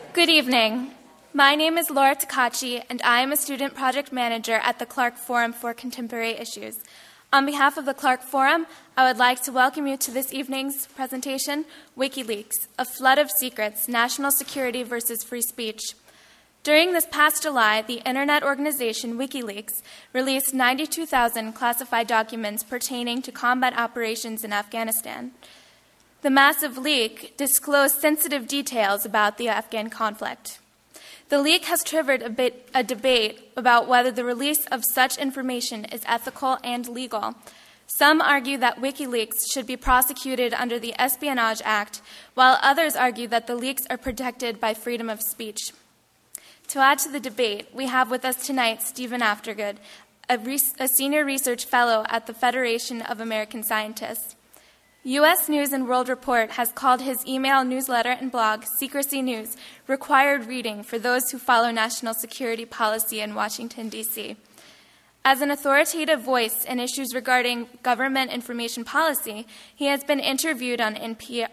Good evening. My name is Laura Takachi, and I am a student project manager at the Clark Forum for Contemporary Issues. On behalf of the Clark Forum, I would like to welcome you to this evening's presentation, WikiLeaks, A Flood of Secrets, National Security versus Free Speech. During this past July, the internet organization WikiLeaks released 92,000 classified documents pertaining to combat operations in Afghanistan. The massive leak disclosed sensitive details about the Afghan conflict. The leak has triggered a debate about whether the release of such information is ethical and legal. Some argue that WikiLeaks should be prosecuted under the Espionage Act, while others argue that the leaks are protected by freedom of speech. To add to the debate, we have with us tonight Stephen Aftergood, a senior research fellow at the Federation of American Scientists. U.S. News and World Report has called his email, newsletter, and blog, Secrecy News, required reading for those who follow national security policy in Washington, D.C. As an authoritative voice in issues regarding government information policy, he has been interviewed on NPR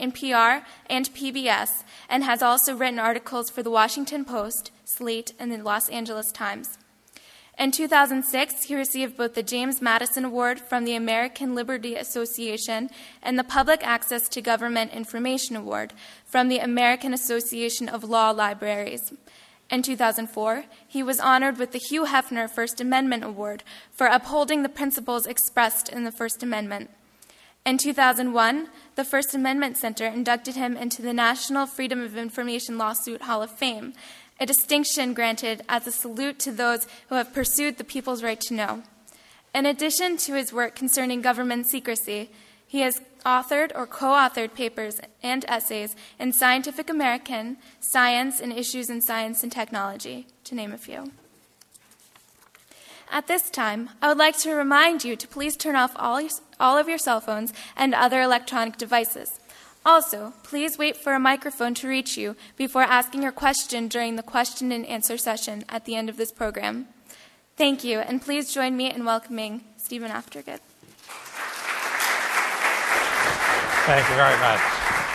and PBS, and has also written articles for The Washington Post, Slate, and the Los Angeles Times. In 2006, he received both the James Madison Award from the American Liberty Association and the Public Access to Government Information Award from the American Association of Law Libraries. In 2004, he was honored with the Hugh Hefner First Amendment Award for upholding the principles expressed in the First Amendment. In 2001, the First Amendment Center inducted him into the National Freedom of Information Lawsuit Hall of Fame, a distinction granted as a salute to those who have pursued the people's right to know. In addition to his work concerning government secrecy, he has authored or co-authored papers and essays in Scientific American, Science, and Issues in Science and Technology, to name a few. At this time, I would like to remind you to please turn off all of your cell phones and other electronic devices. Also, please wait for a microphone to reach you before asking your question during the question and answer session at the end of this program. Thank you, and please join me in welcoming Stephen Aftergood. Thank you very much.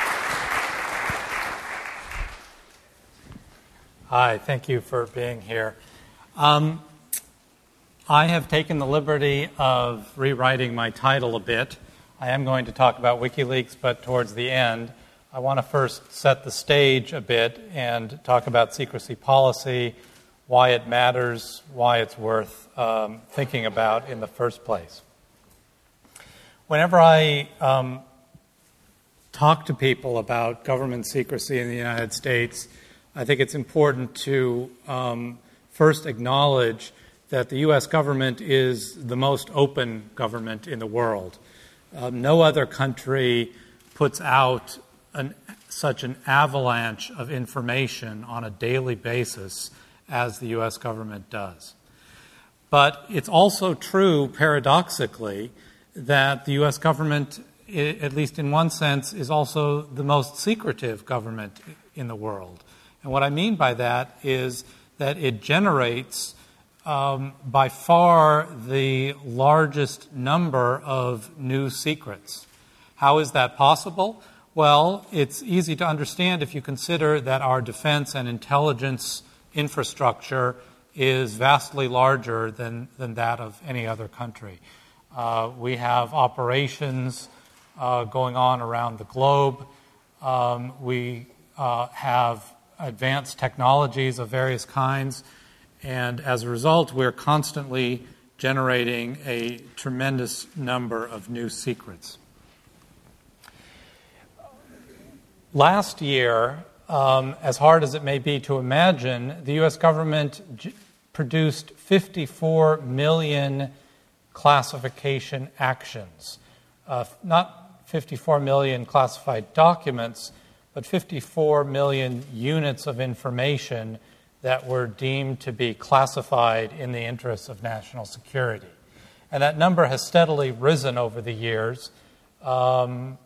Hi, thank you for being here. I have taken the liberty of rewriting my title a bit. I am going to talk about WikiLeaks, but towards the end, I want to first set the stage a bit and talk about secrecy policy, why it matters, why it's worth thinking about in the first place. Whenever I talk to people about government secrecy in the United States, I think it's important to first acknowledge that the U.S. government is the most open government in the world. No other country puts out such an avalanche of information on a daily basis as the U.S. government does. But it's also true, paradoxically, that the U.S. government, at least in one sense, is also the most secretive government in the world. And what I mean by that is that it generates by far the largest number of new secrets. How is that possible? Well, it's easy to understand if you consider that our defense and intelligence infrastructure is vastly larger than that of any other country. We have operations going on around the globe. We have advanced technologies of various kinds. And as a result, we're constantly generating a tremendous number of new secrets. Last year, as hard as it may be to imagine, the U.S. government produced 54 million classification actions. Not 54 million classified documents, but 54 million units of information that were deemed to be classified in the interests of national security. And that number has steadily risen over the years for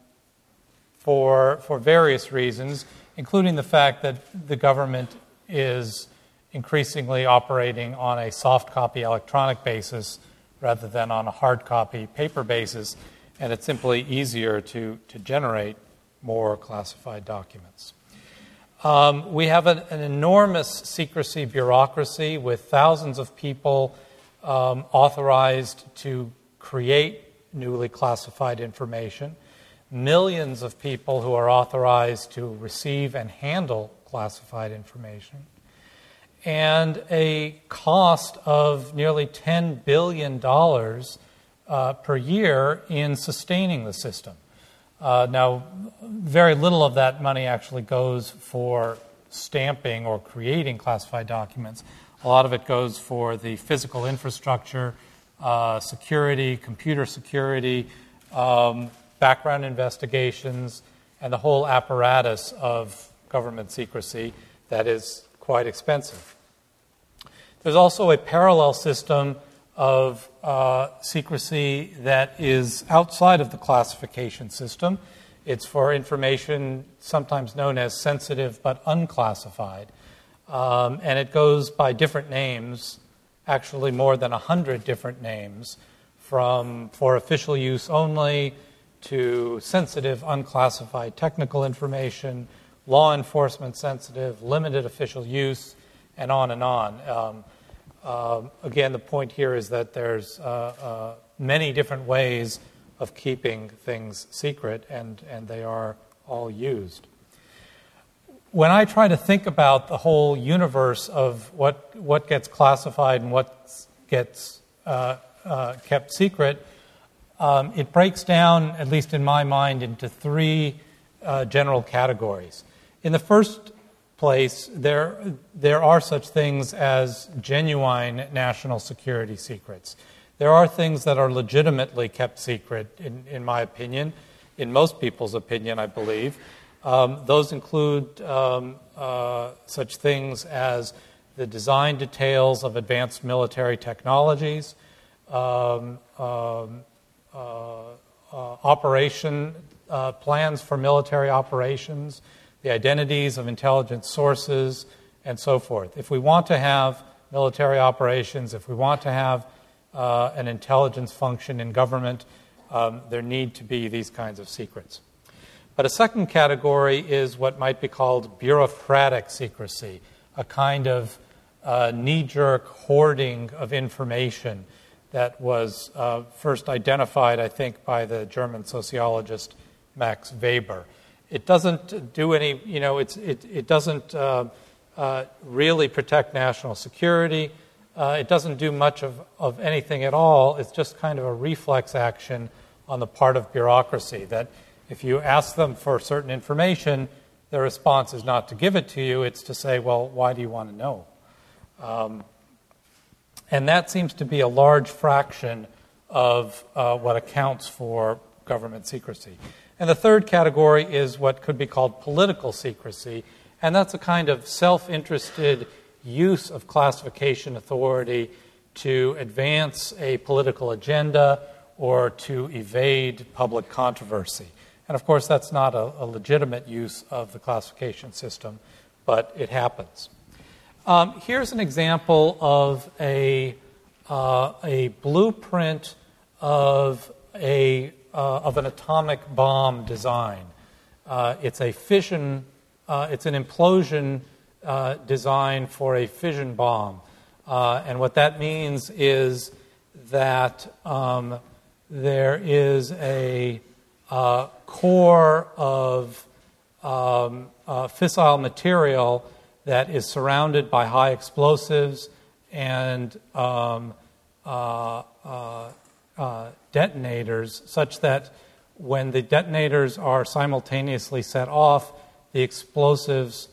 various reasons, including the fact that the government is increasingly operating on a soft copy electronic basis rather than on a hard copy paper basis, and it's simply easier to generate more classified documents. We have an enormous secrecy bureaucracy with thousands of people authorized to create newly classified information, millions of people who are authorized to receive and handle classified information, and a cost of nearly $10 billion per year in sustaining the system. Now, very little of that money actually goes for stamping or creating classified documents. A lot of it goes for the physical infrastructure, security, computer security, background investigations, and the whole apparatus of government secrecy that is quite expensive. There's also a parallel system of secrecy that is outside of the classification system. It's for information sometimes known as sensitive but unclassified. And it goes by different names, actually more than 100 different names, from for official use only to sensitive unclassified technical information, law enforcement sensitive, limited official use, and on and on. Again, the point here is that there's many different ways of keeping things secret, and they are all used. When I try to think about the whole universe of what gets classified and what gets kept secret, it breaks down, at least in my mind, into three general categories. In the first place, there are such things as genuine national security secrets. There are things that are legitimately kept secret, in my opinion, in most people's opinion, I believe. Those include such things as the design details of advanced military technologies, operation plans for military operations, the identities of intelligence sources, and so forth. If we want to have military operations, if we want to have an intelligence function in government, there need to be these kinds of secrets. But a second category is what might be called bureaucratic secrecy, a kind of knee-jerk hoarding of information that was first identified, I think, by the German sociologist Max Weber. It doesn't do any, it doesn't really protect national security. It doesn't do much of anything at all. It's just kind of a reflex action on the part of bureaucracy that if you ask them for certain information, their response is not to give it to you. It's to say, well, why do you want to know? And that seems to be a large fraction of what accounts for government secrecy. And the third category is what could be called political secrecy, and that's a kind of self-interested use of classification authority to advance a political agenda or to evade public controversy. And of course, that's not a legitimate use of the classification system, but it happens. Here's an example of a blueprint of an atomic bomb design. It's a fission. It's an implosion design for a fission bomb, and what that means is that there is a core of fissile material that is surrounded by high explosives and detonators, such that when the detonators are simultaneously set off, the explosives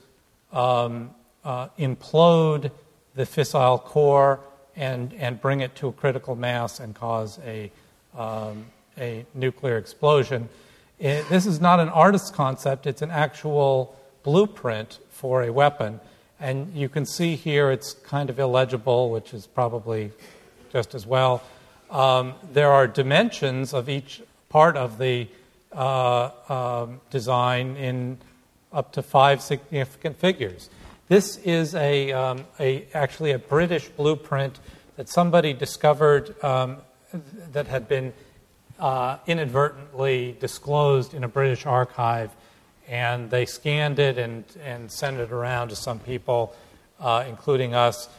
implode the fissile core and bring it to a critical mass and cause a nuclear explosion. This is not an artist's concept. It's an actual blueprint for a weapon. And you can see here it's kind of illegible, which is probably just as well. There are dimensions of each part of the design in up to 5 significant figures. This is actually a British blueprint that somebody discovered that had been inadvertently disclosed in a British archive and they scanned it and sent it around to some people, including us.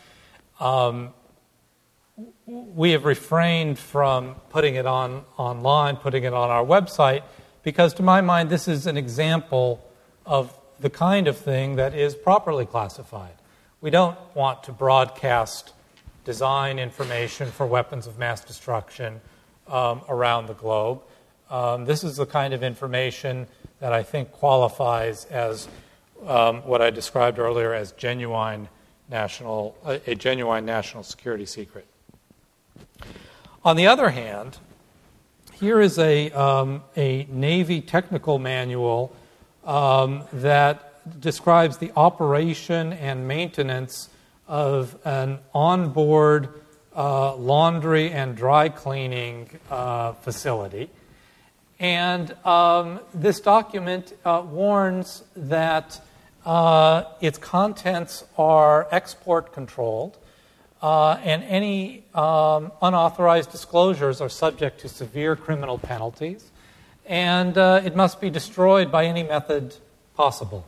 We have refrained from putting it online, putting it on our website, because to my mind, this is an example of the kind of thing that is properly classified. We don't want to broadcast design information for weapons of mass destruction around the globe. This is the kind of information that I think qualifies as what I described earlier as a genuine national security secret. On the other hand, here is a Navy technical manual that describes the operation and maintenance of an onboard laundry and dry cleaning facility. And this document warns that its contents are export controlled, and any unauthorized disclosures are subject to severe criminal penalties, and it must be destroyed by any method possible.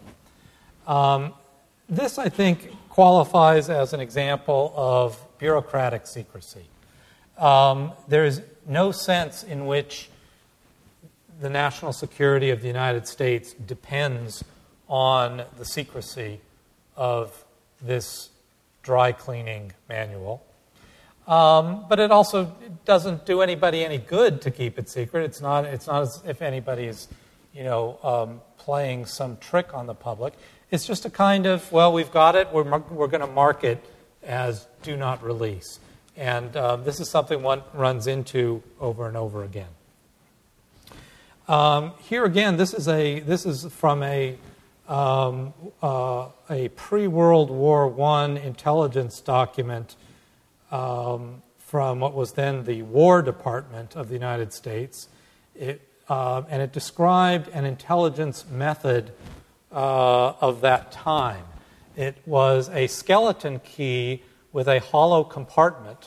This, I think, qualifies as an example of bureaucratic secrecy. There is no sense in which the national security of the United States depends on the secrecy of this dry cleaning manual. But it also doesn't do anybody any good to keep it secret. It's not as if anybody is, playing some trick on the public. It's just a kind of, well, we've got it. We're going to mark it as do not release. And this is something one runs into over and over again. Here again, this is from a pre-World War I intelligence document from what was then the War Department of the United States. And it described an intelligence method of that time. It was a skeleton key with a hollow compartment.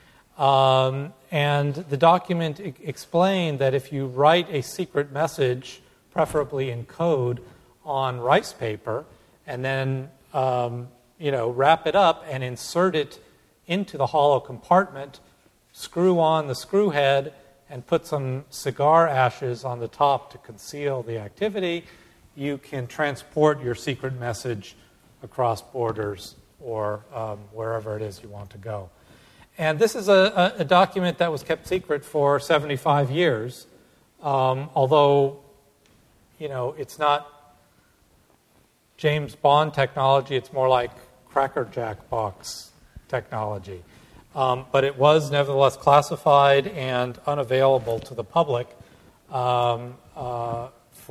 And the document explained that if you write a secret message, preferably in code, on rice paper, and then wrap it up and insert it into the hollow compartment, screw on the screw head, and put some cigar ashes on the top to conceal the activity, you can transport your secret message across borders or wherever it is you want to go. And this is a document that was kept secret for 75 years, although, it's not James Bond technology, it's more like Cracker Jack box technology. But it was nevertheless classified and unavailable to the public for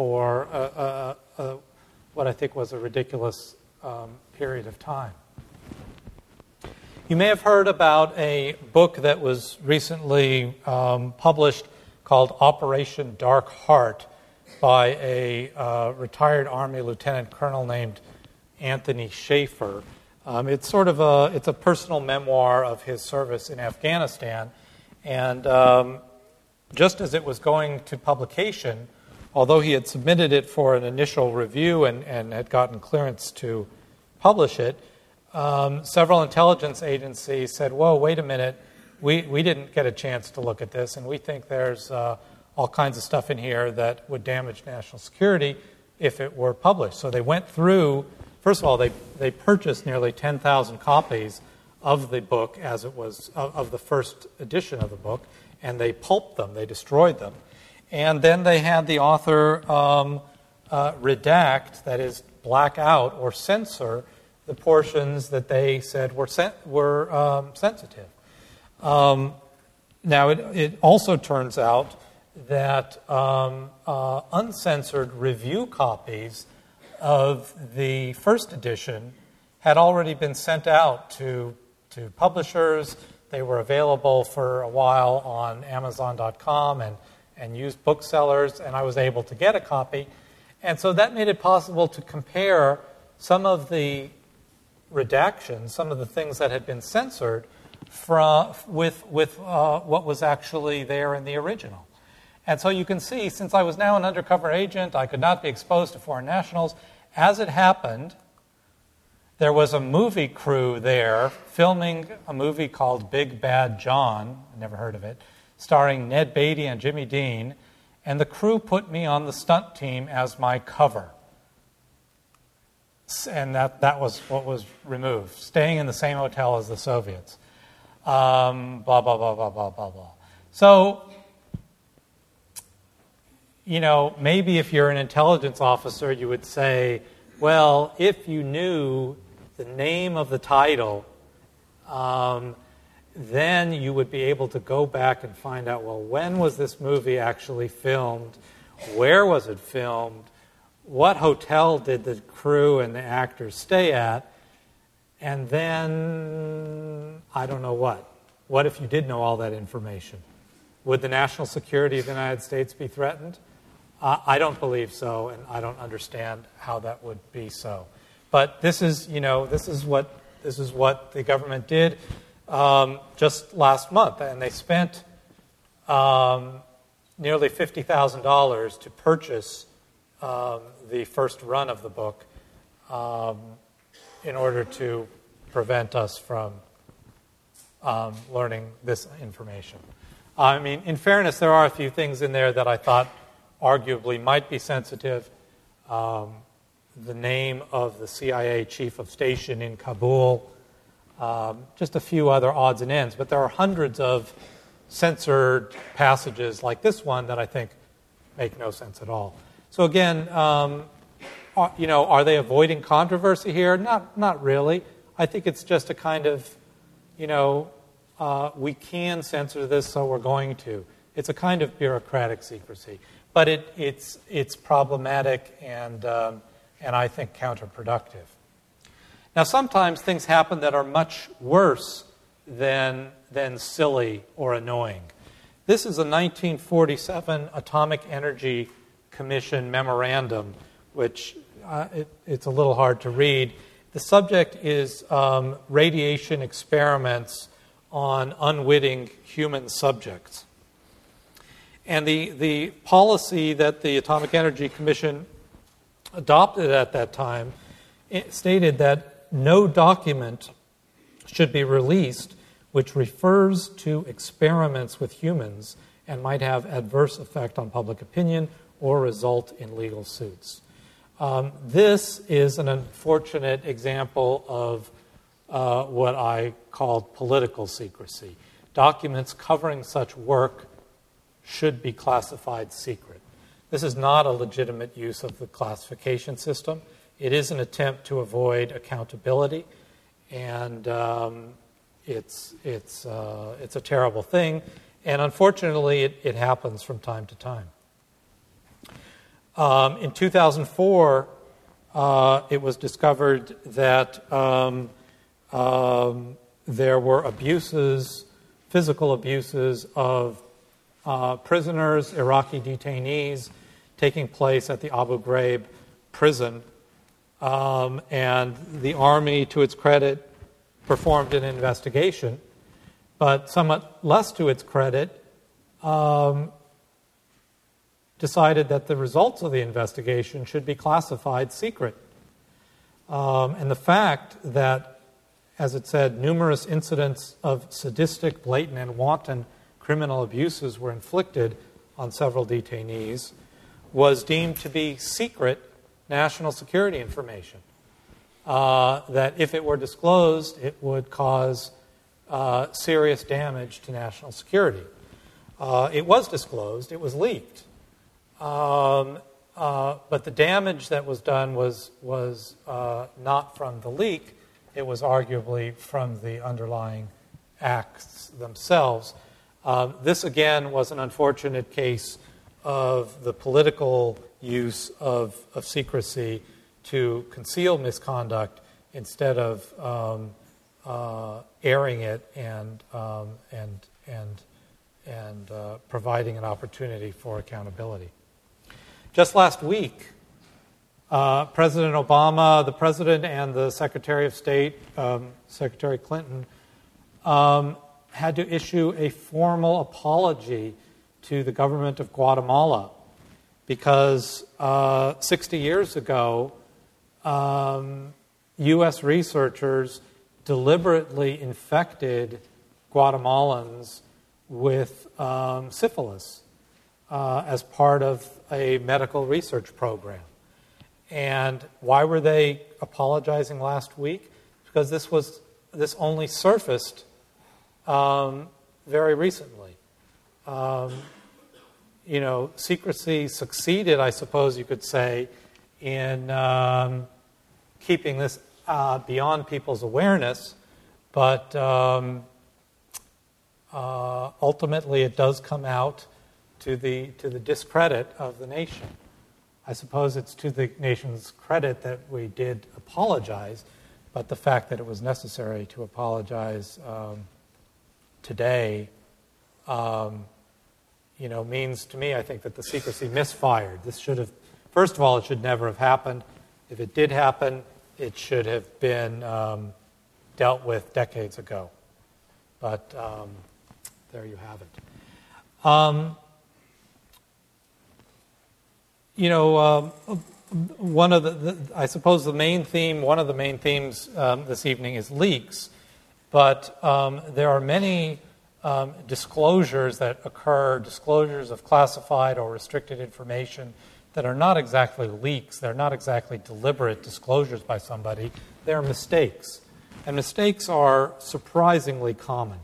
what I think was a ridiculous period of time. You may have heard about a book that was recently published called Operation Dark Heart by a retired Army lieutenant colonel named Anthony Schaefer. It's sort of a personal memoir of his service in Afghanistan, and just as it was going to publication, although he had submitted it for an initial review and had gotten clearance to publish it, several intelligence agencies said, whoa, wait a minute, we didn't get a chance to look at this, and we think there's all kinds of stuff in here that would damage national security if it were published. So they went through. First of all, they purchased nearly 10,000 copies of the book as it was, of the first edition of the book, and they pulped them, they destroyed them. And then they had the author redact, that is, black out or censor the portions that they said were sensitive. Now, it also turns out that uncensored review copies of the first edition had already been sent out to publishers. They were available for a while on Amazon.com and used booksellers, and I was able to get a copy. And so that made it possible to compare some of the redactions, some of the things that had been censored, with what was actually there in the original. And so you can see, since I was now an undercover agent, I could not be exposed to foreign nationals. As it happened, there was a movie crew there filming a movie called Big Bad John, I never heard of it, starring Ned Beatty and Jimmy Dean, and the crew put me on the stunt team as my cover. And that was what was removed, staying in the same hotel as the Soviets. Blah, blah, blah, blah, blah, blah, blah. So, maybe if you're an intelligence officer, you would say, well, if you knew the name of the title, then you would be able to go back and find out, well, when was this movie actually filmed? Where was it filmed? What hotel did the crew and the actors stay at? And then, I don't know what. What if you did know all that information? Would the national security of the United States be threatened? I don't believe so, and I don't understand how that would be so. But this is what the government did just last month, and they spent nearly $50,000 to purchase the first run of the book in order to prevent us from learning this information. I mean, in fairness, there are a few things in there that I thought arguably might be sensitive. The name of the CIA chief of station in Kabul, just a few other odds and ends. But there are hundreds of censored passages like this one that I think make no sense at all. So again, are they avoiding controversy here? Not really. I think it's just a kind of, we can censor this, so we're going to. It's a kind of bureaucratic secrecy. But it's problematic and I think counterproductive. Now, sometimes things happen that are much worse than silly or annoying. This is a 1947 Atomic Energy Commission memorandum, which it's a little hard to read. The subject is radiation experiments on unwitting human subjects. And the policy that the Atomic Energy Commission adopted at that time stated that no document should be released which refers to experiments with humans and might have adverse effect on public opinion or result in legal suits. This is an unfortunate example of what I called political secrecy. Documents covering such work should be classified secret. This is not a legitimate use of the classification system. It is an attempt to avoid accountability, and it's a terrible thing. And unfortunately, it happens from time to time. In 2004, it was discovered that there were abuses, physical abuses of prisoners, Iraqi detainees, taking place at the Abu Ghraib prison. And the Army, to its credit, performed an investigation, but somewhat less to its credit, decided that the results of the investigation should be classified secret. And the fact that, as it said, numerous incidents of sadistic, blatant, and wanton criminal abuses were inflicted on several detainees was deemed to be secret national security information. That if it were disclosed, it would cause serious damage to national security. It was disclosed, it was leaked. But the damage that was done was not from the leak, it was arguably from the underlying acts themselves. This, again, was an unfortunate case of the political use of secrecy to conceal misconduct instead of airing it and providing an opportunity for accountability. Just last week, President Obama, the President, and the Secretary of State, Secretary Clinton, had to issue a formal apology to the government of Guatemala because 60 years ago, U.S. researchers deliberately infected Guatemalans with syphilis as part of a medical research program. And why were they apologizing last week? Because this only surfaced very recently. Secrecy succeeded, I suppose you could say, in keeping this beyond people's awareness, but ultimately it does come out to the discredit of the nation. I suppose it's to the nation's credit that we did apologize, but the fact that it was necessary to apologize today, means to me, I think, that the secrecy misfired. This should have, first of all, it should never have happened. If it did happen, it should have been dealt with decades ago. But there you have it. One of I suppose one of the main themes this evening is leaks, but there are many disclosures that occur, disclosures of classified or restricted information that are not exactly leaks. They're not exactly deliberate disclosures by somebody. They're mistakes. And mistakes are surprisingly common.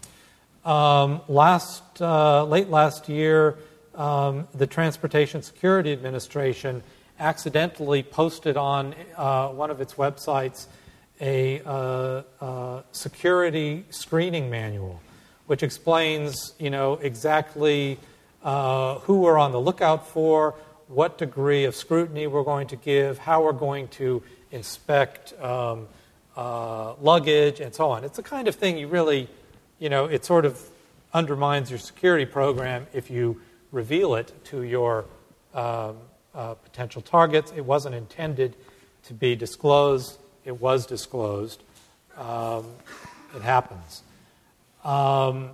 Late last year, the Transportation Security Administration accidentally posted on one of its websites a security screening manual, which explains, exactly who we're on the lookout for, what degree of scrutiny we're going to give, how we're going to inspect luggage, and so on. It's the kind of thing you really, it sort of undermines your security program if you reveal it to your potential targets. It wasn't intended to be disclosed. It was disclosed. It happens. The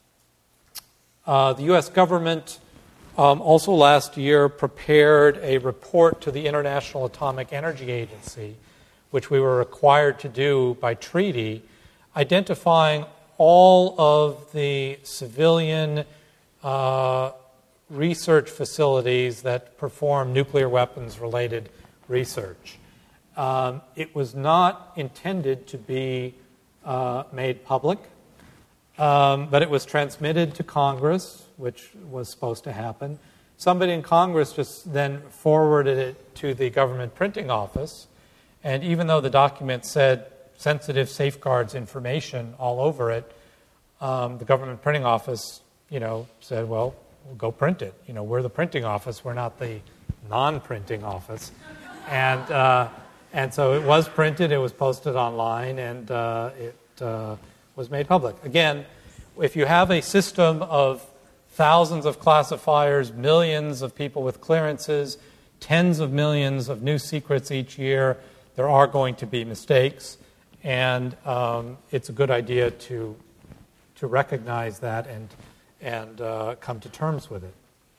U.S. government also last year prepared a report to the International Atomic Energy Agency, which we were required to do by treaty, identifying all of the civilian research facilities that perform nuclear weapons-related research. It was not intended to be made public, but it was transmitted to Congress, which was supposed to happen. Somebody in Congress just then forwarded it to the government printing office, and even though the document said sensitive safeguards information all over it, the government printing office, said, well, we'll go print it. We're the printing office. We're not the non-printing office. And so it was printed. It was posted online, and it was made public. Again, if you have a system of thousands of classifiers, millions of people with clearances, tens of millions of new secrets each year, there are going to be mistakes, and it's a good idea to recognize that and come to terms with it.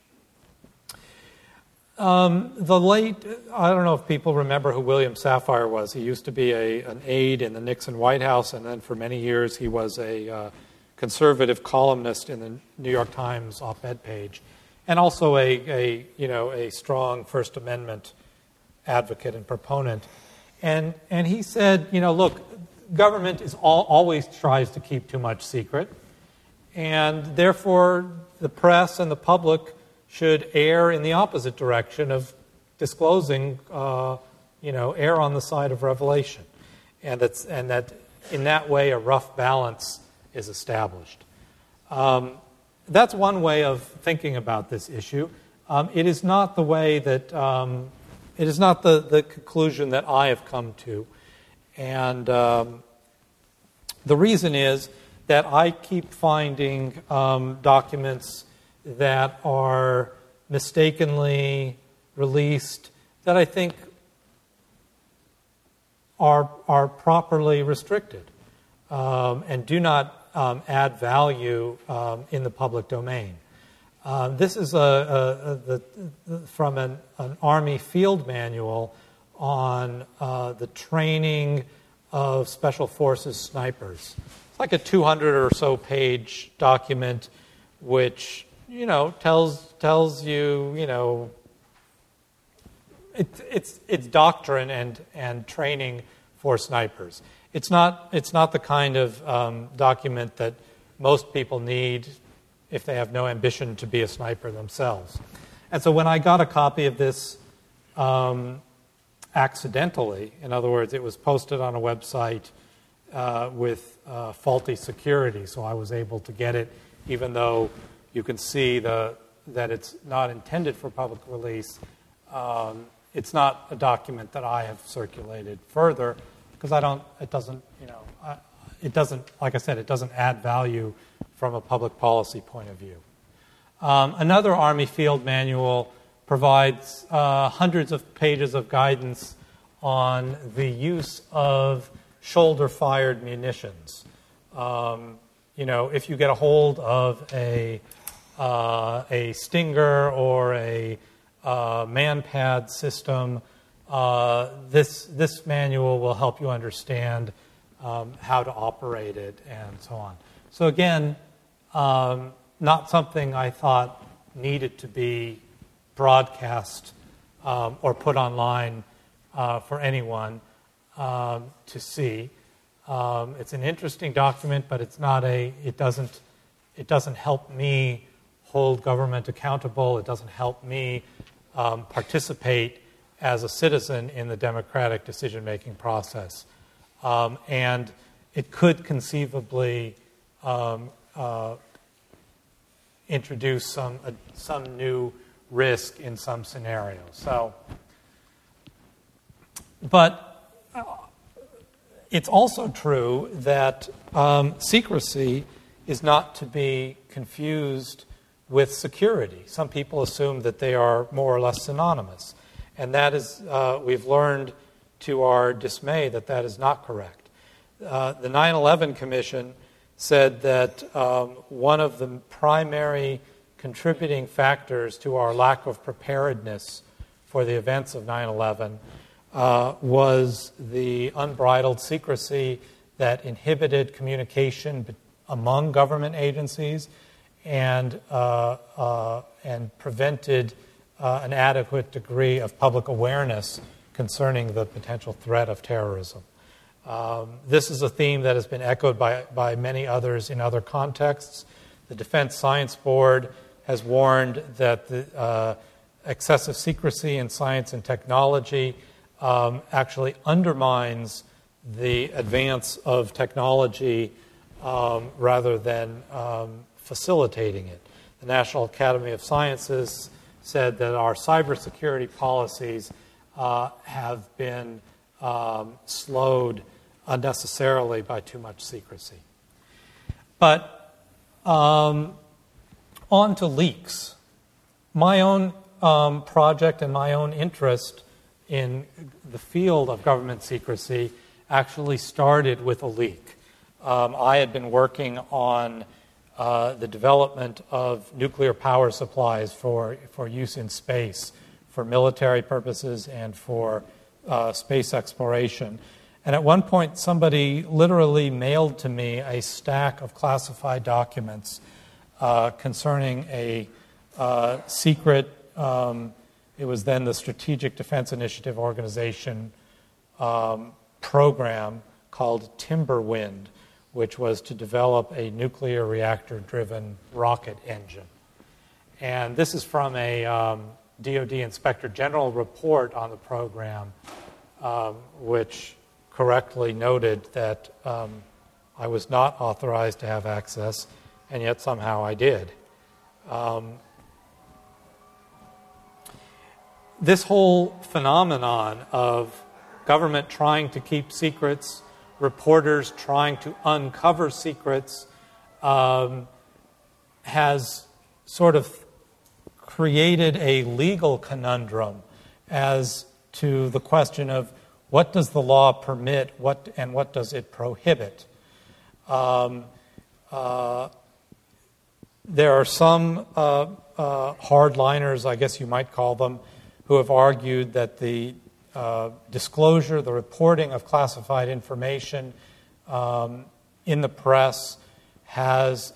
I don't know if people remember who William Safire was. He used to be an aide in the Nixon White House, and then for many years he was a conservative columnist in the New York Times op-ed page, and also a strong First Amendment advocate and proponent. And he said, look, government always tries to keep too much secret, and therefore the press and the public should err in the opposite direction of disclosing, err on the side of revelation, and that in that way a rough balance is established. That's one way of thinking about this issue. It is not the way that it is not the conclusion that I have come to, and the reason is that I keep finding documents that are mistakenly released that I think are properly restricted and do not add value in the public domain. This is from an Army field manual on the training of Special Forces snipers. It's like a 200 or so page document which, tells you, it's doctrine and training for snipers. It's not the kind of document that most people need if they have no ambition to be a sniper themselves. And so when I got a copy of this accidentally, in other words, it was posted on a website with faulty security, so I was able to get it, even though you can see that it's not intended for public release. It's not a document that I have circulated further because it doesn't, like I said, it doesn't add value from a public policy point of view. Another Army field manual provides hundreds of pages of guidance on the use of shoulder-fired munitions. If you get a hold of a Stinger or a man-pad system, this manual will help you understand how to operate it and so on. So again, not something I thought needed to be broadcast or put online for anyone to see. It's an interesting document, but it doesn't help me hold government accountable. It doesn't help me participate as a citizen in the democratic decision-making process. And it could conceivably introduce some new risk in some scenarios. But it's also true that secrecy is not to be confused with security. Some people assume that they are more or less synonymous. And that is, we've learned to our dismay that is not correct. The 9/11 Commission said that one of the primary contributing factors to our lack of preparedness for the events of 9/11 was the unbridled secrecy that inhibited communication among government agencies and prevented an adequate degree of public awareness concerning the potential threat of terrorism. This is a theme that has been echoed by many others in other contexts. The Defense Science Board has warned that the excessive secrecy in science and technology actually undermines the advance of technology rather than facilitating it. The National Academy of Sciences said that our cybersecurity policies have been slowed unnecessarily by too much secrecy. But on to leaks. My own project and my own interest in the field of government secrecy actually started with a leak. I had been working on the development of nuclear power supplies for use in space, for military purposes and for space exploration. And at one point, somebody literally mailed to me a stack of classified documents concerning a secret, it was then the Strategic Defense Initiative Organization program called Timberwind, which was to develop a nuclear reactor-driven rocket engine. And this is from a DoD Inspector General report on the program, which correctly noted that I was not authorized to have access, and yet somehow I did. This whole phenomenon of government trying to keep secrets, reporters trying to uncover secrets, has sort of created a legal conundrum as to the question of what does the law permit, and what does it prohibit. There are some hardliners, I guess you might call them, who have argued that the disclosure, the reporting of classified information in the press has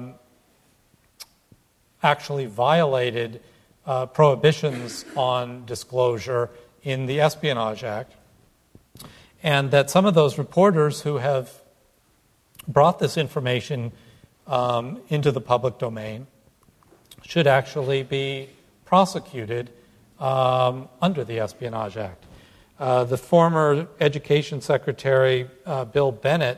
actually violated prohibitions on disclosure in the Espionage Act, and that some of those reporters who have brought this information into the public domain should actually be prosecuted under the Espionage Act. The former Education Secretary, Bill Bennett,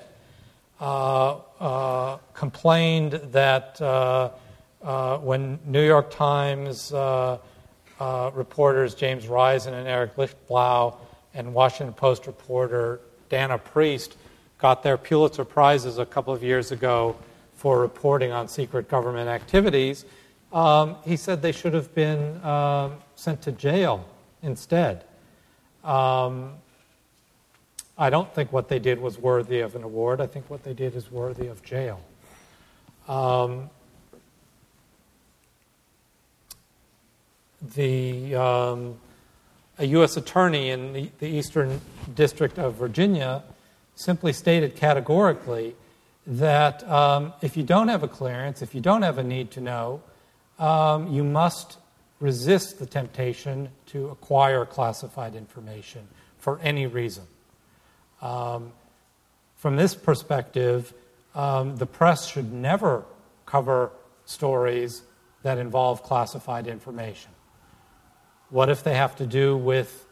complained that when New York Times reporters James Risen and Eric Lichtblau and Washington Post reporter Dana Priest got their Pulitzer Prizes a couple of years ago for reporting on secret government activities, he said they should have been sent to jail instead. I don't think what they did was worthy of an award. I think what they did is worthy of jail. A U.S. attorney in the Eastern District of Virginia simply stated categorically that if you don't have a clearance, if you don't have a need to know, you must resist the temptation to acquire classified information for any reason. From this perspective, the press should never cover stories that involve classified information. What if they have to do with,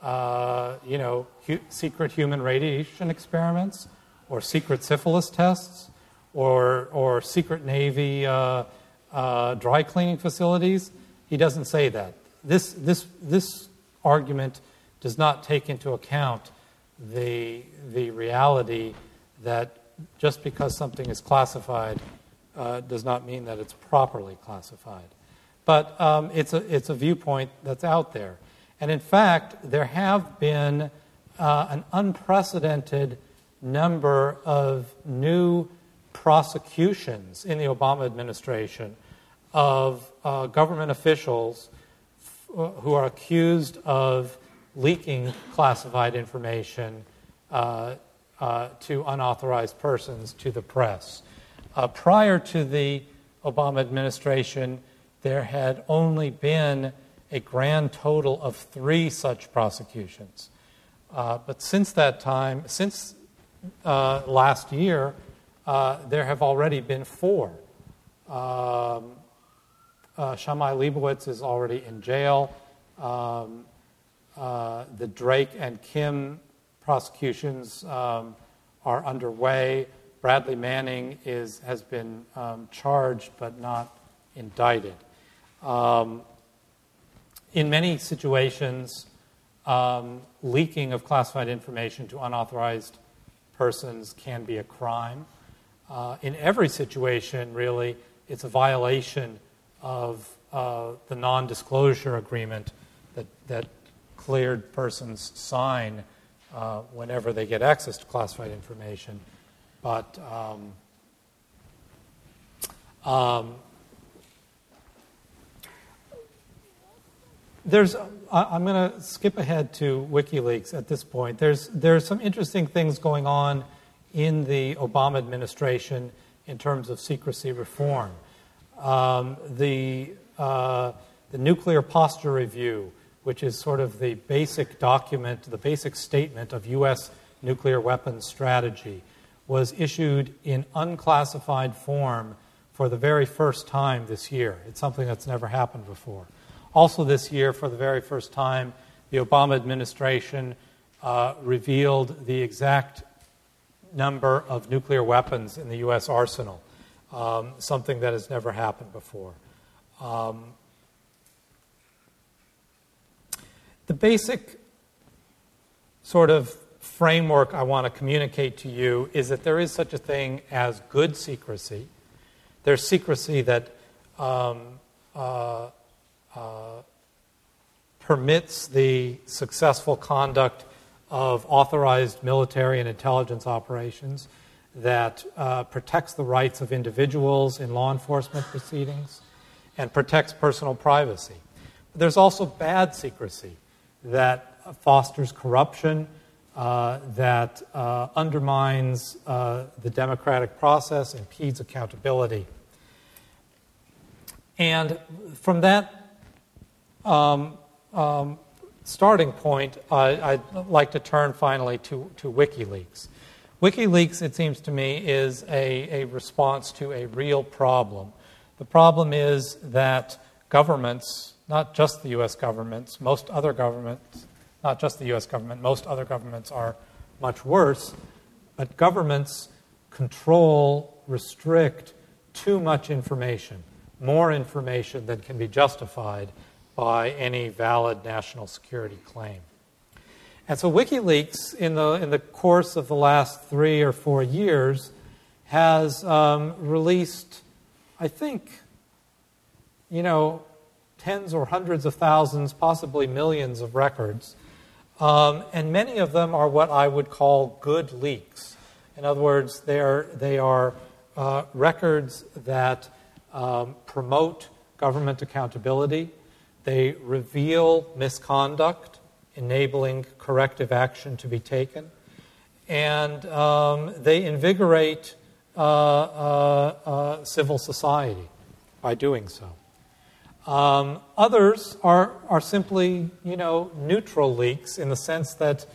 secret human radiation experiments, or secret syphilis tests, or secret Navy dry cleaning facilities? He doesn't say that. This argument does not take into account the reality that just because something is classified does not mean that it's properly classified. But it's a viewpoint that's out there. And in fact, there have been an unprecedented number of new prosecutions in the Obama administration of government officials who are accused of leaking classified information to unauthorized persons to the press. Prior to the Obama administration, there had only been a grand total of 3 such prosecutions. But since that time, since last year, there have already been 4. Shammai Leibowitz is already in jail. The Drake and Kim prosecutions are underway. Bradley Manning has been charged but not indicted. In many situations, leaking of classified information to unauthorized persons can be a crime. In every situation, really, it's a violation of the non-disclosure agreement that cleared persons sign whenever they get access to classified information. But I'm going to skip ahead to WikiLeaks at this point. There's some interesting things going on in the Obama administration in terms of secrecy reform. The Nuclear Posture Review, which is sort of the basic document, the basic statement of U.S. nuclear weapons strategy, was issued in unclassified form for the very first time this year. It's something that's never happened before. Also this year, for the very first time, the Obama administration revealed the exact number of nuclear weapons in the U.S. arsenal, something that has never happened before. The basic sort of framework I want to communicate to you is that there is such a thing as good secrecy. There's secrecy that permits the successful conduct of authorized military and intelligence operations. that protects the rights of individuals in law enforcement proceedings and protects personal privacy. But there's also bad secrecy that fosters corruption, that undermines the democratic process, impedes accountability. And from that starting point, I'd like to turn finally to WikiLeaks. WikiLeaks, it seems to me, is a response to a real problem. The problem is that governments, not just the U.S. governments, most other governments, not just the U.S. government, most other governments are much worse, but governments control, restrict too much information, more information than can be justified by any valid national security claim. And so WikiLeaks, in the course of the last 3 or 4 years, has released, I think, tens or hundreds of thousands, possibly millions of records. And many of them are what I would call good leaks. In other words, they are records that promote government accountability. They reveal misconduct, enabling corrective action to be taken. And they invigorate civil society by doing so. Others are simply, neutral leaks in the sense that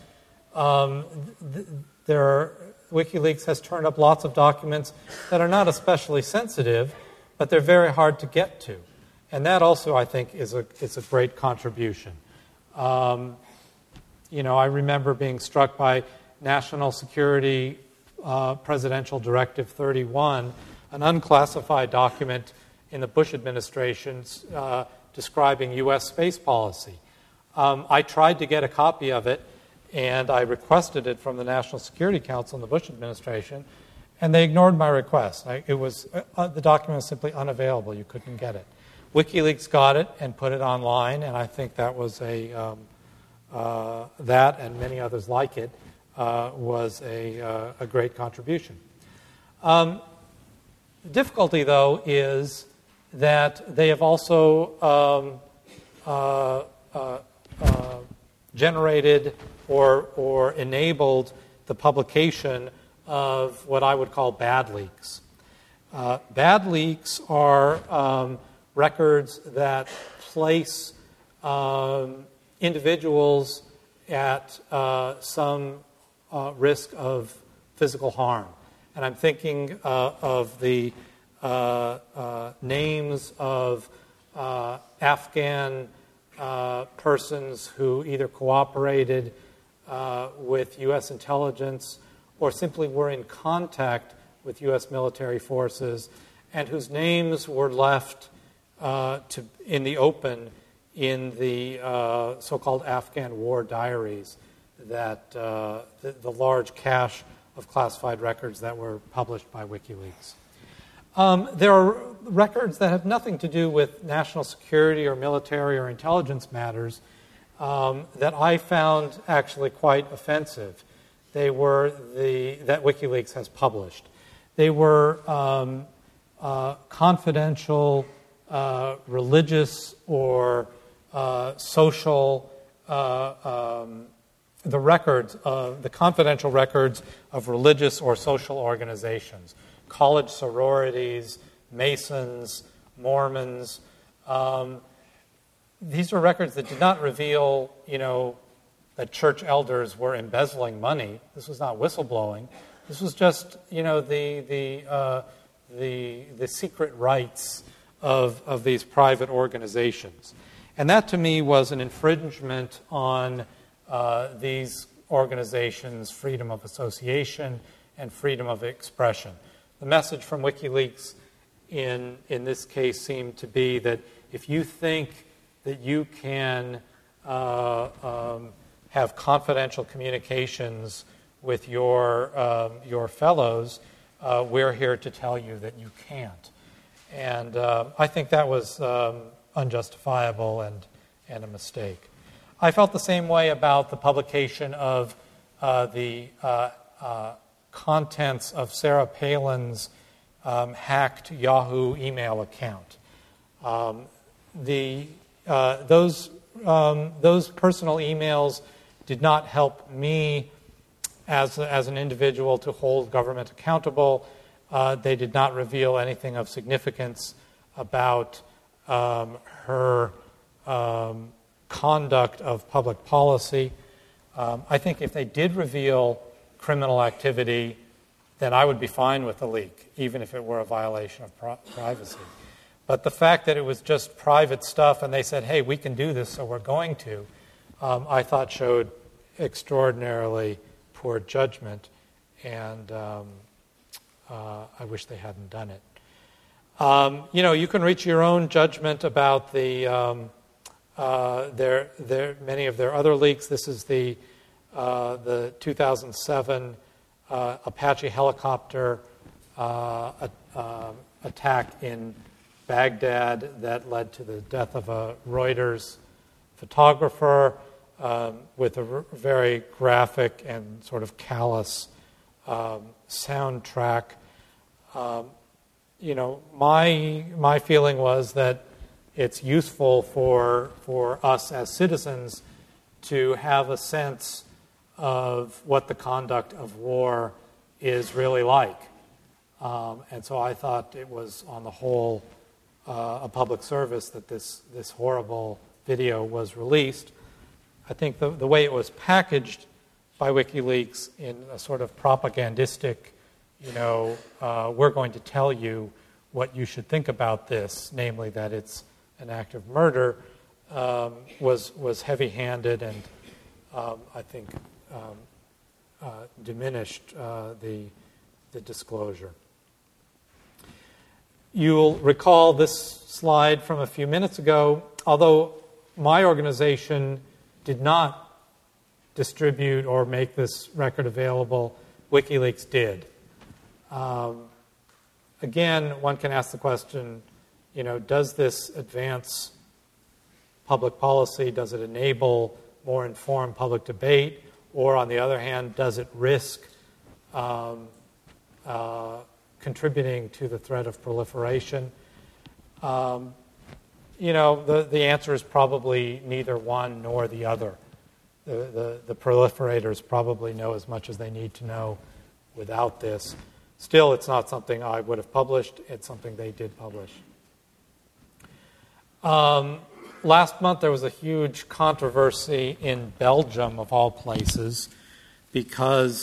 WikiLeaks has turned up lots of documents that are not especially sensitive, but they're very hard to get to. And that also, I think, is a great contribution. I remember being struck by National Security Presidential Directive 31, an unclassified document in the Bush administration's describing U.S. space policy. I tried to get a copy of it, and I requested it from the National Security Council in the Bush administration, and they ignored my request. The document was simply unavailable. You couldn't get it. WikiLeaks got it and put it online, and I think that was that and many others like it was a great contribution. The difficulty, though, is that they have also generated or enabled the publication of what I would call bad leaks. Bad leaks are records that place individuals at some risk of physical harm. And I'm thinking of the names of Afghan persons who either cooperated with U.S. intelligence or simply were in contact with U.S. military forces and whose names were left in the open in the so-called Afghan war diaries, that the large cache of classified records that were published by WikiLeaks. There are records that have nothing to do with national security or military or intelligence matters that I found actually quite offensive. They were that WikiLeaks has published. They were confidential, religious or social, the confidential records of religious or social organizations, college sororities, Masons, Mormons. These are records that did not reveal, that church elders were embezzling money. This was not whistleblowing. This was just, the secret rights of these private organizations. And that, to me, was an infringement on these organizations' freedom of association and freedom of expression. The message from WikiLeaks in this case seemed to be that if you think that you can have confidential communications with your fellows, we're here to tell you that you can't. And I think that was unjustifiable and a mistake. I felt the same way about the publication of the contents of Sarah Palin's hacked Yahoo email account. Those personal emails did not help me as an individual to hold government accountable. They did not reveal anything of significance about her conduct of public policy. I think if they did reveal criminal activity, then I would be fine with the leak, even if it were a violation of privacy. But the fact that it was just private stuff and they said, hey, we can do this, so we're going to, I thought showed extraordinarily poor judgment, and I wish they hadn't done it. You can reach your own judgment about the many of their other leaks. This is the 2007 Apache helicopter attack in Baghdad that led to the death of a Reuters photographer with a very graphic and sort of callous soundtrack. My feeling was that it's useful for us as citizens to have a sense of what the conduct of war is really like. And so I thought it was, on the whole, a public service that this horrible video was released. I think the way it was packaged by WikiLeaks in a sort of propagandistic, we're going to tell you what you should think about this, namely that it's an act of murder, was heavy-handed and I think diminished the disclosure. You'll recall this slide from a few minutes ago. Although my organization did not distribute or make this record available, WikiLeaks did. Again, one can ask the question, does this advance public policy? Does it enable more informed public debate? Or, on the other hand, does it risk contributing to the threat of proliferation? The answer is probably neither one nor the other. The proliferators probably know as much as they need to know without this. Still, it's not something I would have published. It's something they did publish. Last month, there was a huge controversy in Belgium, of all places, because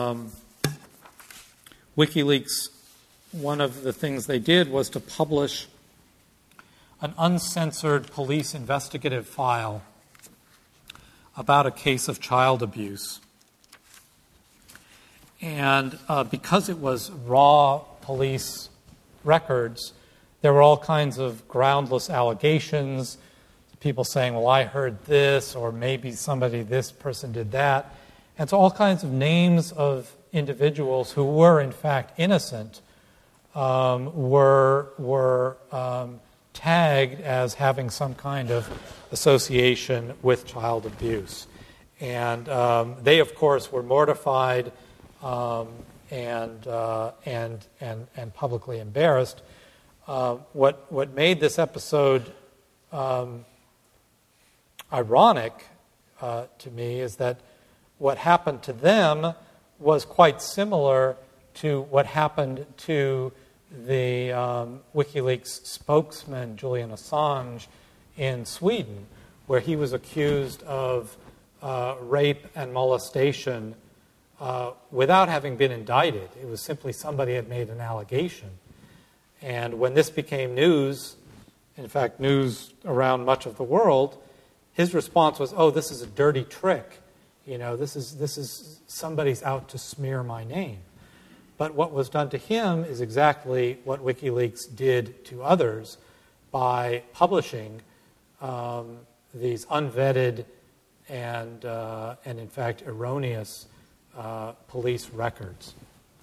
WikiLeaks, one of the things they did was to publish an uncensored police investigative file about a case of child abuse. And because it was raw police records, there were all kinds of groundless allegations, people saying, well, I heard this, or maybe this person did that. And so all kinds of names of individuals who were, in fact, innocent were tagged as having some kind of association with child abuse. And they, of course, were mortified and publicly embarrassed. What made this episode ironic to me is that what happened to them was quite similar to what happened to the WikiLeaks spokesman, Julian Assange, in Sweden, where he was accused of rape and molestation without having been indicted. It was simply somebody had made an allegation. And when this became news, in fact, news around much of the world, his response was, oh, this is a dirty trick. This is somebody's out to smear my name. But what was done to him is exactly what WikiLeaks did to others by publishing these unvetted and in fact, erroneous police records.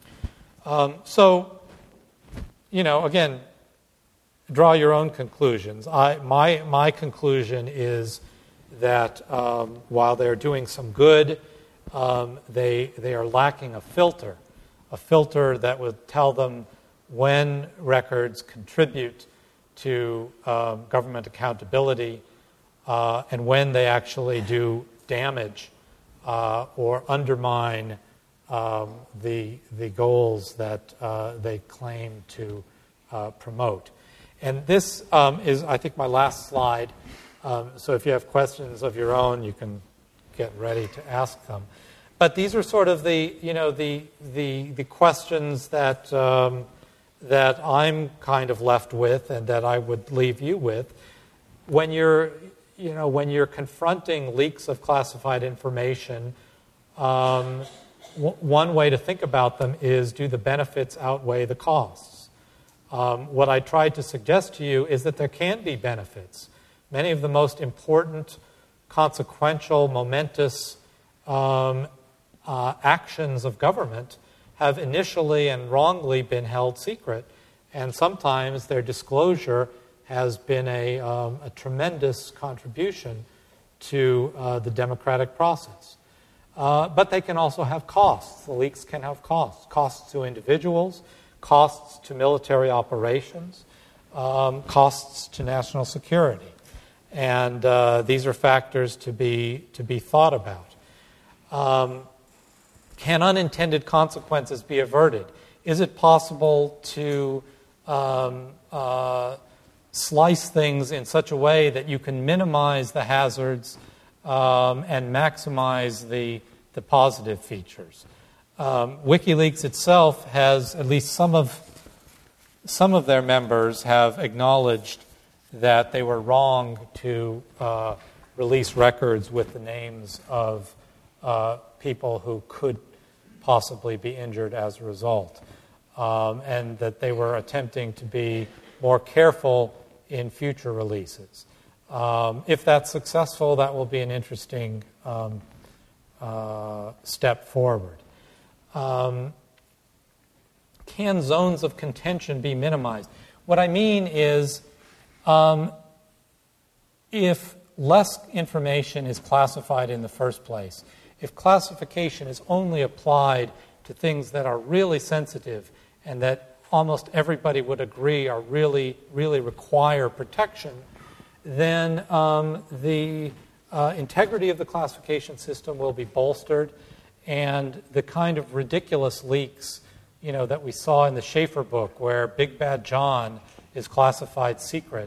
Again, draw your own conclusions. My conclusion is that while they're doing some good, they are lacking a filter. a filter that would tell them when records contribute to government accountability and when they actually do damage or undermine the goals that they claim to promote. And this is, I think, my last slide. So if you have questions of your own, you can get ready to ask them. But these are sort of the questions that that I'm kind of left with, and that I would leave you with when you're confronting leaks of classified information. One way to think about them is, do the benefits outweigh the costs? What I tried to suggest to you is that there can be benefits. Many of the most important, consequential, momentous actions of government have initially and wrongly been held secret, and sometimes their disclosure has been a tremendous contribution to the democratic process. But they can also have costs. The leaks can have costs to individuals, costs to military operations, costs to national security. And these are factors to be thought about. Can unintended consequences be averted? Is it possible to slice things in such a way that you can minimize the hazards and maximize the positive features? WikiLeaks itself has, at least some of their members have acknowledged that they were wrong to release records with the names of people who could possibly be injured as a result, and that they were attempting to be more careful in future releases. If that's successful, that will be an interesting step forward. Can zones of contention be minimized? What I mean is, if less information is classified in the first place, if classification is only applied to things that are really sensitive and that almost everybody would agree are really, really require protection, then the integrity of the classification system will be bolstered, and the kind of ridiculous leaks, that we saw in the Schaefer book, where Big Bad John is classified secret,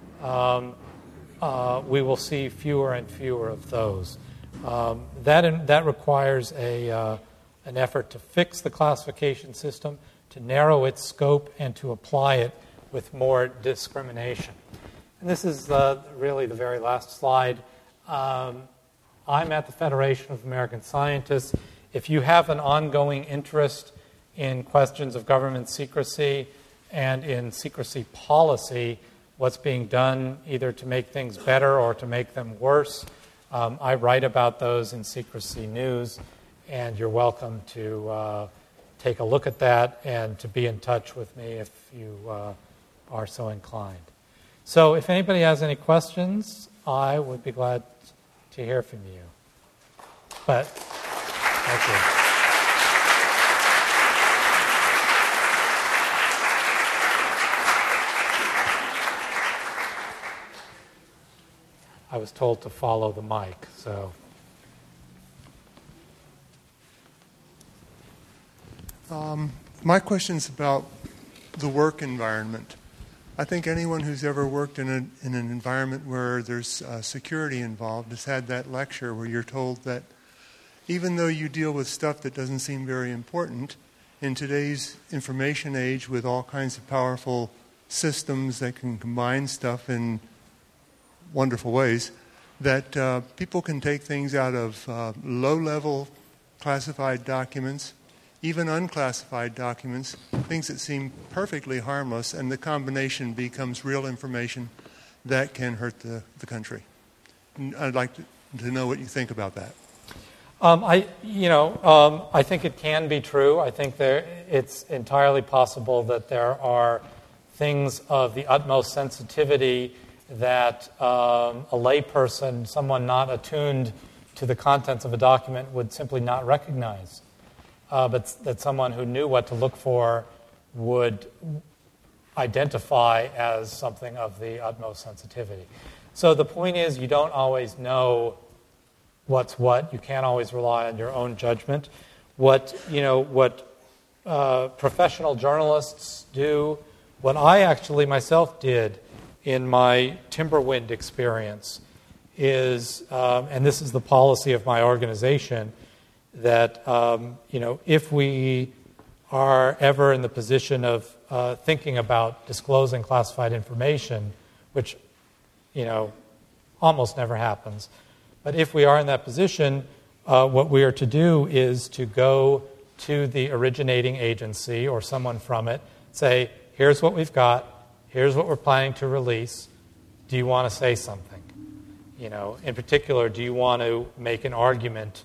we will see fewer and fewer of those. That requires an effort to fix the classification system, to narrow its scope, and to apply it with more discrimination. And this is really the very last slide. I'm at the Federation of American Scientists. If you have an ongoing interest in questions of government secrecy and in secrecy policy, what's being done either to make things better or to make them worse, I write about those in Secrecy News, and you're welcome to take a look at that and to be in touch with me if you are so inclined. So if anybody has any questions, I would be glad to hear from you. But thank you. I was told to follow the mic, so. My question's about the work environment. I think anyone who's ever worked in an environment where there's security involved has had that lecture where you're told that even though you deal with stuff that doesn't seem very important, in today's information age with all kinds of powerful systems that can combine stuff in wonderful ways, that people can take things out of low-level classified documents, even unclassified documents, things that seem perfectly harmless, and the combination becomes real information that can hurt the country. I'd like to know what you think about that. I think it can be true. I think it's entirely possible that there are things of the utmost sensitivity that a layperson, someone not attuned to the contents of a document, would simply not recognize. but that someone who knew what to look for would identify as something of the utmost sensitivity. So the point is, you don't always know what's what. You can't always rely on your own judgment. What professional journalists do, what I actually myself did in my Timberwind experience is, and this is the policy of my organization, that if we are ever in the position of thinking about disclosing classified information, which almost never happens, but if we are in that position, what we are to do is to go to the originating agency or someone from it, say, here's what we've got, here's what we're planning to release, do you want to say something? In particular, do you want to make an argument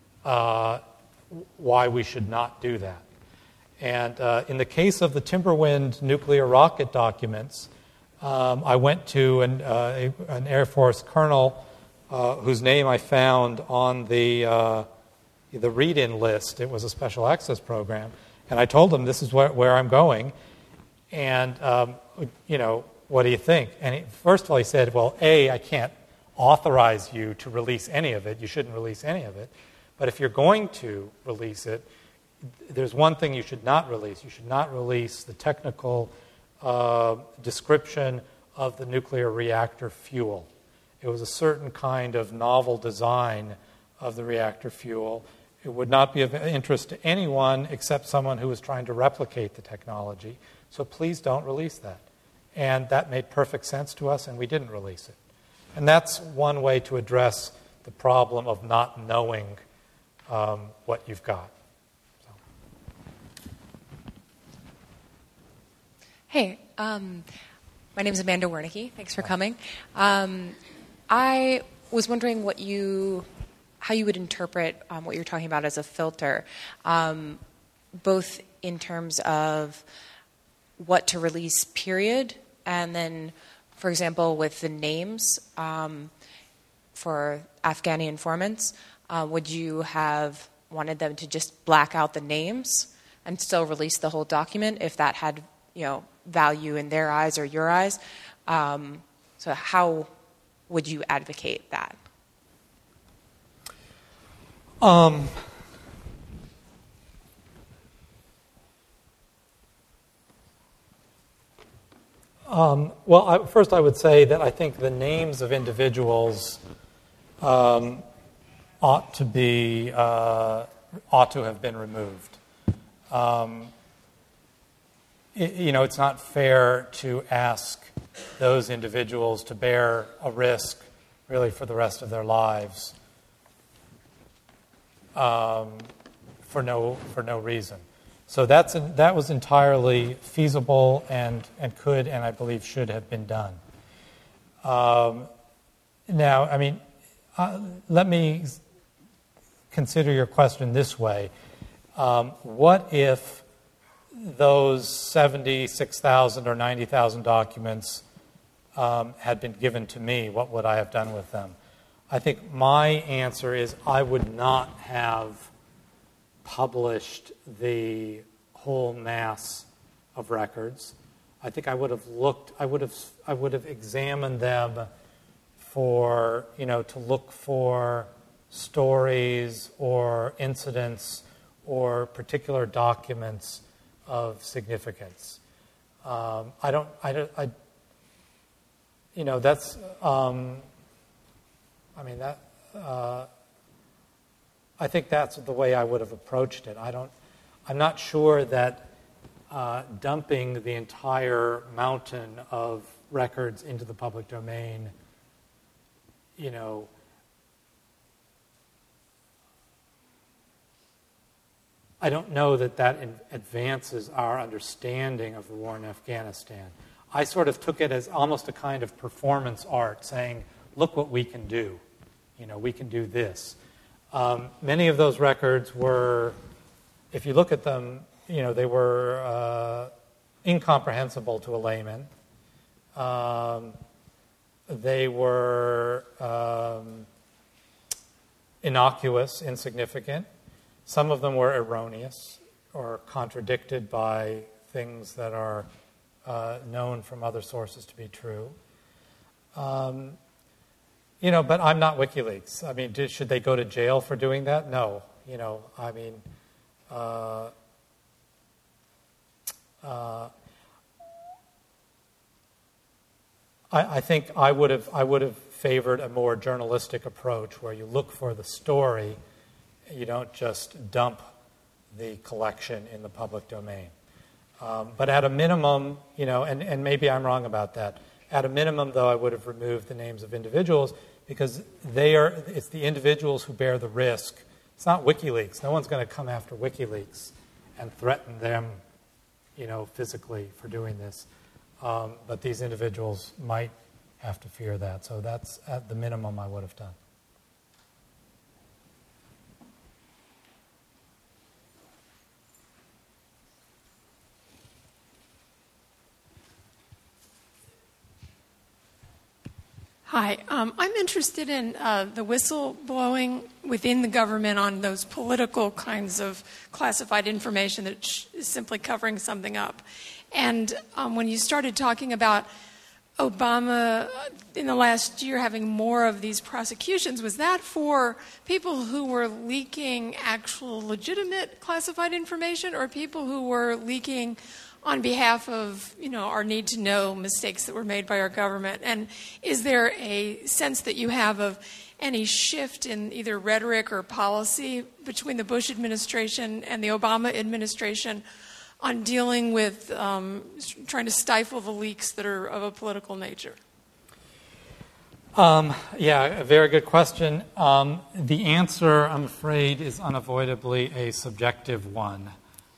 why we should not do that? And in the case of the Timberwind nuclear rocket documents, I went to an Air Force colonel whose name I found on the read-in list. It was a special access program. And I told him, this is where I'm going. And, what do you think? And first of all, he said, well, I can't authorize you to release any of it. You shouldn't release any of it. But if you're going to release it, there's one thing you should not release. You should not release the technical description of the nuclear reactor fuel. It was a certain kind of novel design of the reactor fuel. It would not be of interest to anyone except someone who was trying to replicate the technology. So please don't release that. And that made perfect sense to us, and we didn't release it. And that's one way to address the problem of not knowing what you've got. Hey, my name is Amanda Wernicke. Thanks for coming. I was wondering how you would interpret what you're talking about as a filter, both in terms of what to release, period, and then, for example, with the names for Afghani informants, would you have wanted them to just black out the names and still release the whole document if that had, value in their eyes or your eyes? So how would you advocate that? First I would say that I think the names of individuals ought to have been removed. It's not fair to ask those individuals to bear a risk really for the rest of their lives for no reason. So that was entirely feasible and could and I believe should have been done. Let me consider your question this way. What if those 76,000 or 90,000 documents had been given to me? What would I have done with them? I think my answer is I would not have published the whole mass of records. I think I would have examined them for, to look for stories or incidents or particular documents of significance. I think that's the way I would have approached it. I'm not sure that dumping the entire mountain of records into the public domain, I don't know that advances our understanding of the war in Afghanistan. I sort of took it as almost a kind of performance art, saying, look what we can do. We can do this. Many of those records were, if you look at them, they were incomprehensible to a layman. They were innocuous, insignificant. Some of them were erroneous or contradicted by things that are known from other sources to be true. But I'm not WikiLeaks. I mean, should they go to jail for doing that? No. I think I would have favored a more journalistic approach where you look for the story, you don't just dump the collection in the public domain. But at a minimum, and maybe I'm wrong about that. At a minimum, though, I would have removed the names of individuals because it's the individuals who bear the risk. It's not WikiLeaks. No one's going to come after WikiLeaks and threaten them, physically for doing this. But these individuals might have to fear that. So that's at the minimum I would have done. Hi. I'm interested in the whistleblowing within the government on those political kinds of classified information that is simply covering something up. And when you started talking about Obama in the last year having more of these prosecutions, was that for people who were leaking actual legitimate classified information or people who were leaking on behalf of, our need to know mistakes that were made by our government? And is there a sense that you have of any shift in either rhetoric or policy between the Bush administration and the Obama administration on dealing with trying to stifle the leaks that are of a political nature? A very good question. The answer, I'm afraid, is unavoidably a subjective one.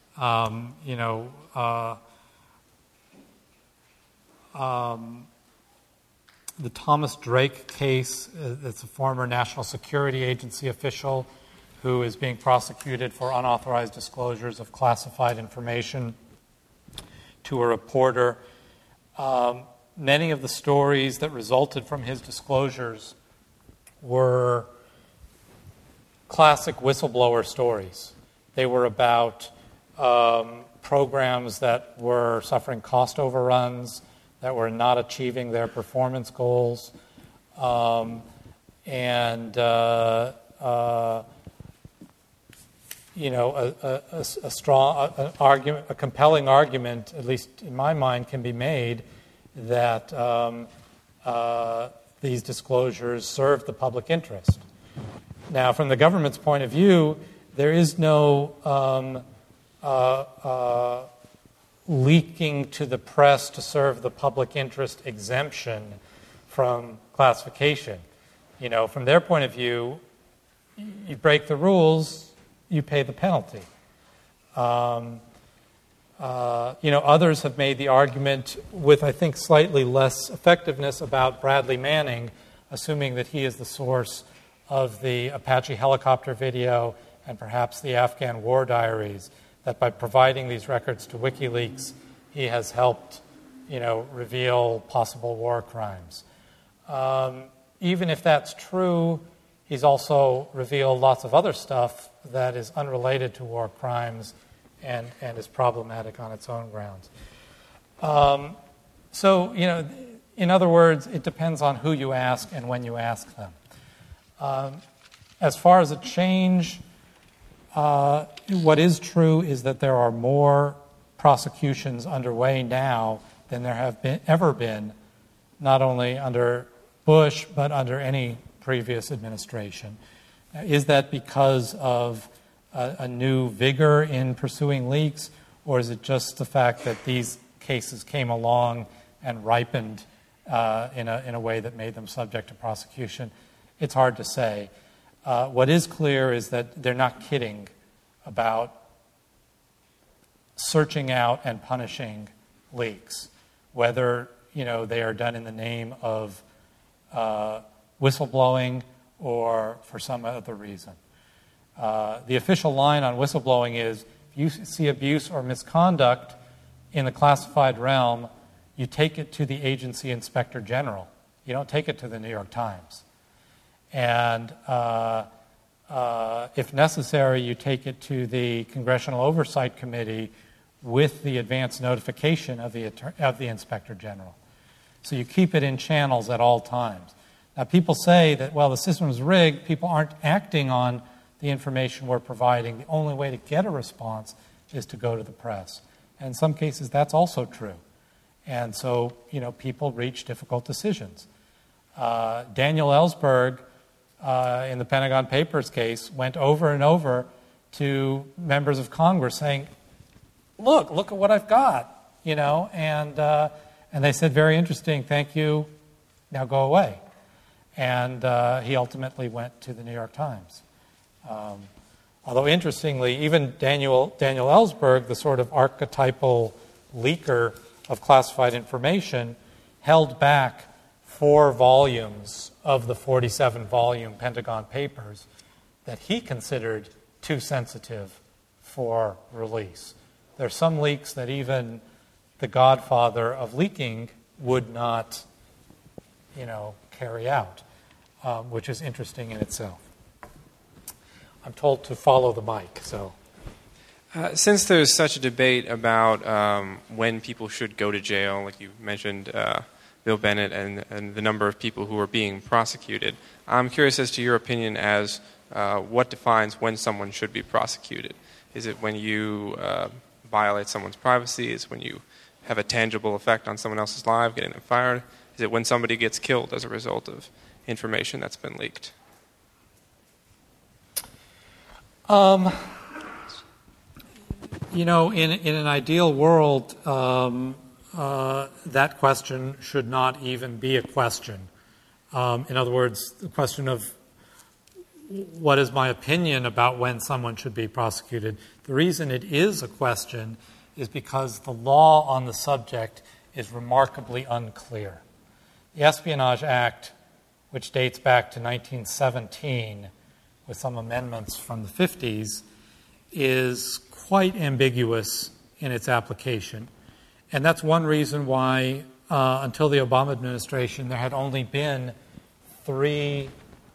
The Thomas Drake case, it's a former National Security Agency official who is being prosecuted for unauthorized disclosures of classified information to a reporter. Many of the stories that resulted from his disclosures were classic whistleblower stories. They were about programs that were suffering cost overruns, that were not achieving their performance goals, a compelling argument, at least in my mind, can be made that these disclosures serve the public interest. Now, from the government's point of view, there is no leaking to the press to serve the public interest exemption from classification. From their point of view, you break the rules, you pay the penalty. Others have made the argument with, I think, slightly less effectiveness about Bradley Manning, assuming that he is the source of the Apache helicopter video and perhaps the Afghan war diaries, that by providing these records to WikiLeaks, he has helped, reveal possible war crimes. Even if that's true, he's also revealed lots of other stuff that is unrelated to war crimes and is problematic on its own grounds. In other words, it depends on who you ask and when you ask them. As far as a change, what is true is that there are more prosecutions underway now than there have ever been, not only under Bush, but under any previous administration. Is that because of a new vigor in pursuing leaks, or is it just the fact that these cases came along and ripened in a way that made them subject to prosecution? It's hard to say. What is clear is that they're not kidding about searching out and punishing leaks, whether they are done in the name of whistleblowing or for some other reason. The official line on whistleblowing is, if you see abuse or misconduct in the classified realm, you take it to the agency inspector general. You don't take it to the New York Times. And if necessary, you take it to the Congressional Oversight Committee with the advance notification of the Inspector General. So you keep it in channels at all times. Now, people say that, well, the system is rigged. People aren't acting on the information we're providing. The only way to get a response is to go to the press. And in some cases, that's also true. And so, people reach difficult decisions. Daniel Ellsberg, in the Pentagon Papers case, went over and over to members of Congress saying, look at what I've got, and they said, very interesting, thank you, now go away. And he ultimately went to the New York Times. Although interestingly, even Daniel Ellsberg, the sort of archetypal leaker of classified information, held back 4 volumes of the 47-volume Pentagon Papers that he considered too sensitive for release. There are some leaks that even the godfather of leaking would not, carry out, which is interesting in itself. I'm told to follow the mic, so. Since there's such a debate about when people should go to jail, like you mentioned, Bill Bennett and the number of people who are being prosecuted, I'm curious as to your opinion as what defines when someone should be prosecuted. Is it when you violate someone's privacy? Is it when you have a tangible effect on someone else's life, getting them fired? Is it when somebody gets killed as a result of information that's been leaked? In an ideal world, that question should not even be a question. In other words, the question of what is my opinion about when someone should be prosecuted. The reason it is a question is because the law on the subject is remarkably unclear. The Espionage Act, which dates back to 1917, with some amendments from the 50s, is quite ambiguous in its application. And that's one reason why, until the Obama administration, there had only been 3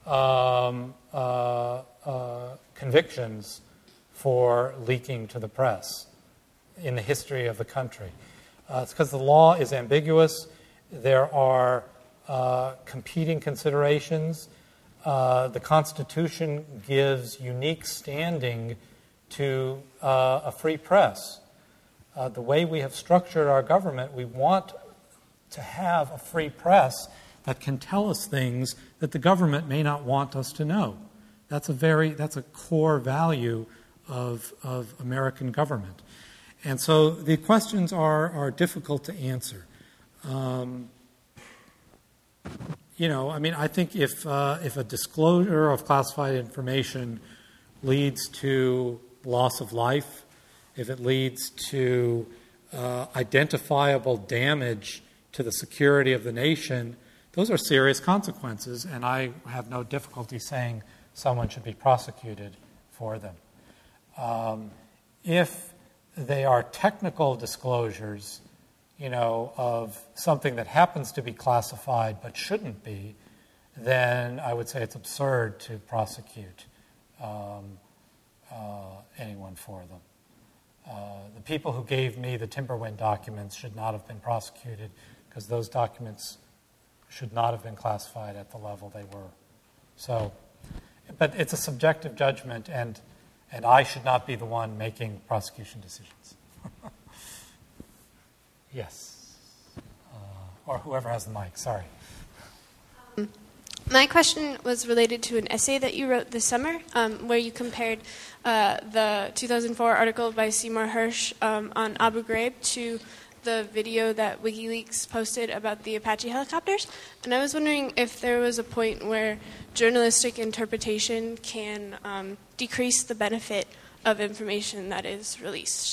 convictions for leaking to the press in the history of the country. It's because the law is ambiguous. There are competing considerations. The Constitution gives unique standing to a free press. The way we have structured our government, we want to have a free press that can tell us things that the government may not want us to know. That's a core value of American government. And so the questions are difficult to answer. I think if a disclosure of classified information leads to loss of life, if it leads to identifiable damage to the security of the nation, those are serious consequences, and I have no difficulty saying someone should be prosecuted for them. If they are technical disclosures, of something that happens to be classified but shouldn't be, then I would say it's absurd to prosecute anyone for them. The people who gave me the Timberwind documents should not have been prosecuted because those documents should not have been classified at the level they were. So, but it's a subjective judgment, and I should not be the one making prosecution decisions. Yes. Or whoever has the mic, sorry. My question was related to an essay that you wrote this summer where you compared the 2004 article by Seymour Hersh on Abu Ghraib to the video that WikiLeaks posted about the Apache helicopters. And I was wondering if there was a point where journalistic interpretation can decrease the benefit of information that is released.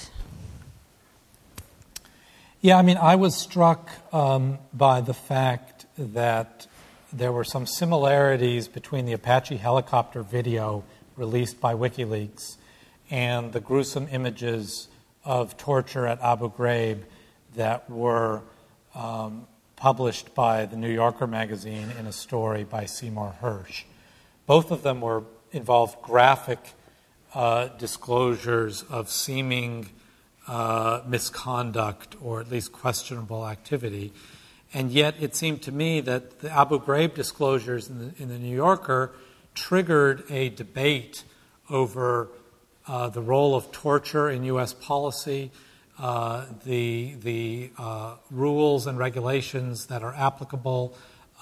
Yeah, I was struck by the fact that there were some similarities between the Apache helicopter video released by WikiLeaks and the gruesome images of torture at Abu Ghraib that were published by the New Yorker magazine in a story by Seymour Hersh. Both of them were involved graphic disclosures of seeming misconduct or at least questionable activity. And yet it seemed to me that the Abu Ghraib disclosures in the New Yorker triggered a debate over the role of torture in U.S. policy, the rules and regulations that are applicable,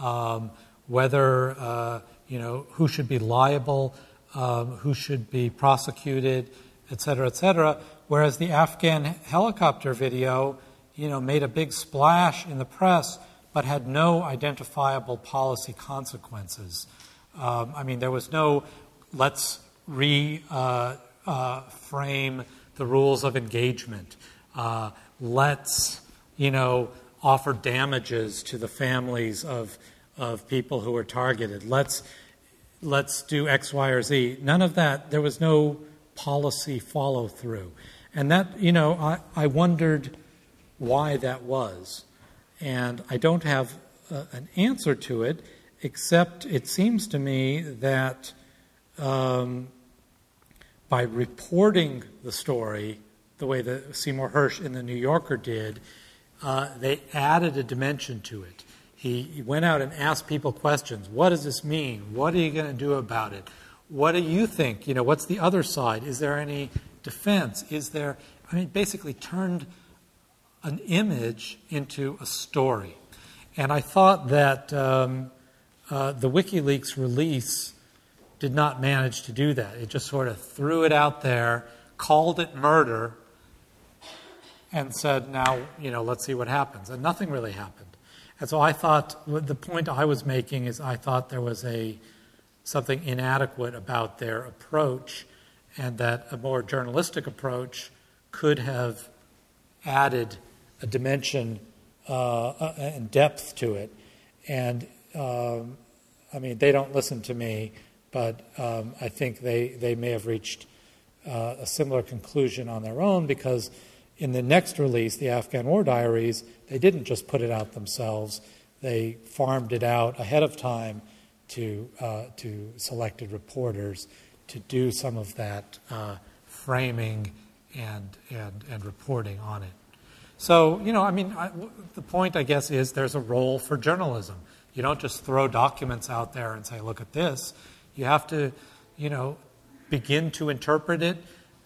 whether, who should be liable, who should be prosecuted, et cetera, whereas the Afghan helicopter video, made a big splash in the press but had no identifiable policy consequences. There was no let's frame the rules of engagement. Let's, offer damages to the families of people who were targeted. Let's do X, Y, or Z. None of that. There was no policy follow through. And that, I wondered why that was. And I don't have an answer to it, except it seems to me that by reporting the story the way that Seymour Hersh in the New Yorker did, they added a dimension to it. He went out and asked people questions. What does this mean? What are you going to do about it? What do you think? What's the other side? Is there any defense? Basically turned an image into a story. And I thought that the WikiLeaks release did not manage to do that. It just sort of threw it out there, called it murder, and said, now, let's see what happens. And nothing really happened. And so I thought, the point I was making is I thought there was something inadequate about their approach, and that a more journalistic approach could have added a dimension and depth to it. And, they don't listen to me, but I think they may have reached a similar conclusion on their own, because in the next release, the Afghan War Diaries, they didn't just put it out themselves. They farmed it out ahead of time to selected reporters to do some of that framing and reporting on it. So, the point, I guess, is there's a role for journalism. You don't just throw documents out there and say, look at this. You have to, begin to interpret it,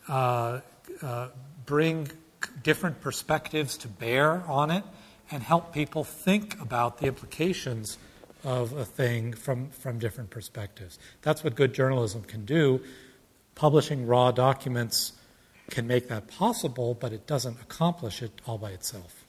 bring different perspectives to bear on it, and help people think about the implications of a thing from different perspectives. That's what good journalism can do. Publishing raw documents can make that possible, but it doesn't accomplish it all by itself.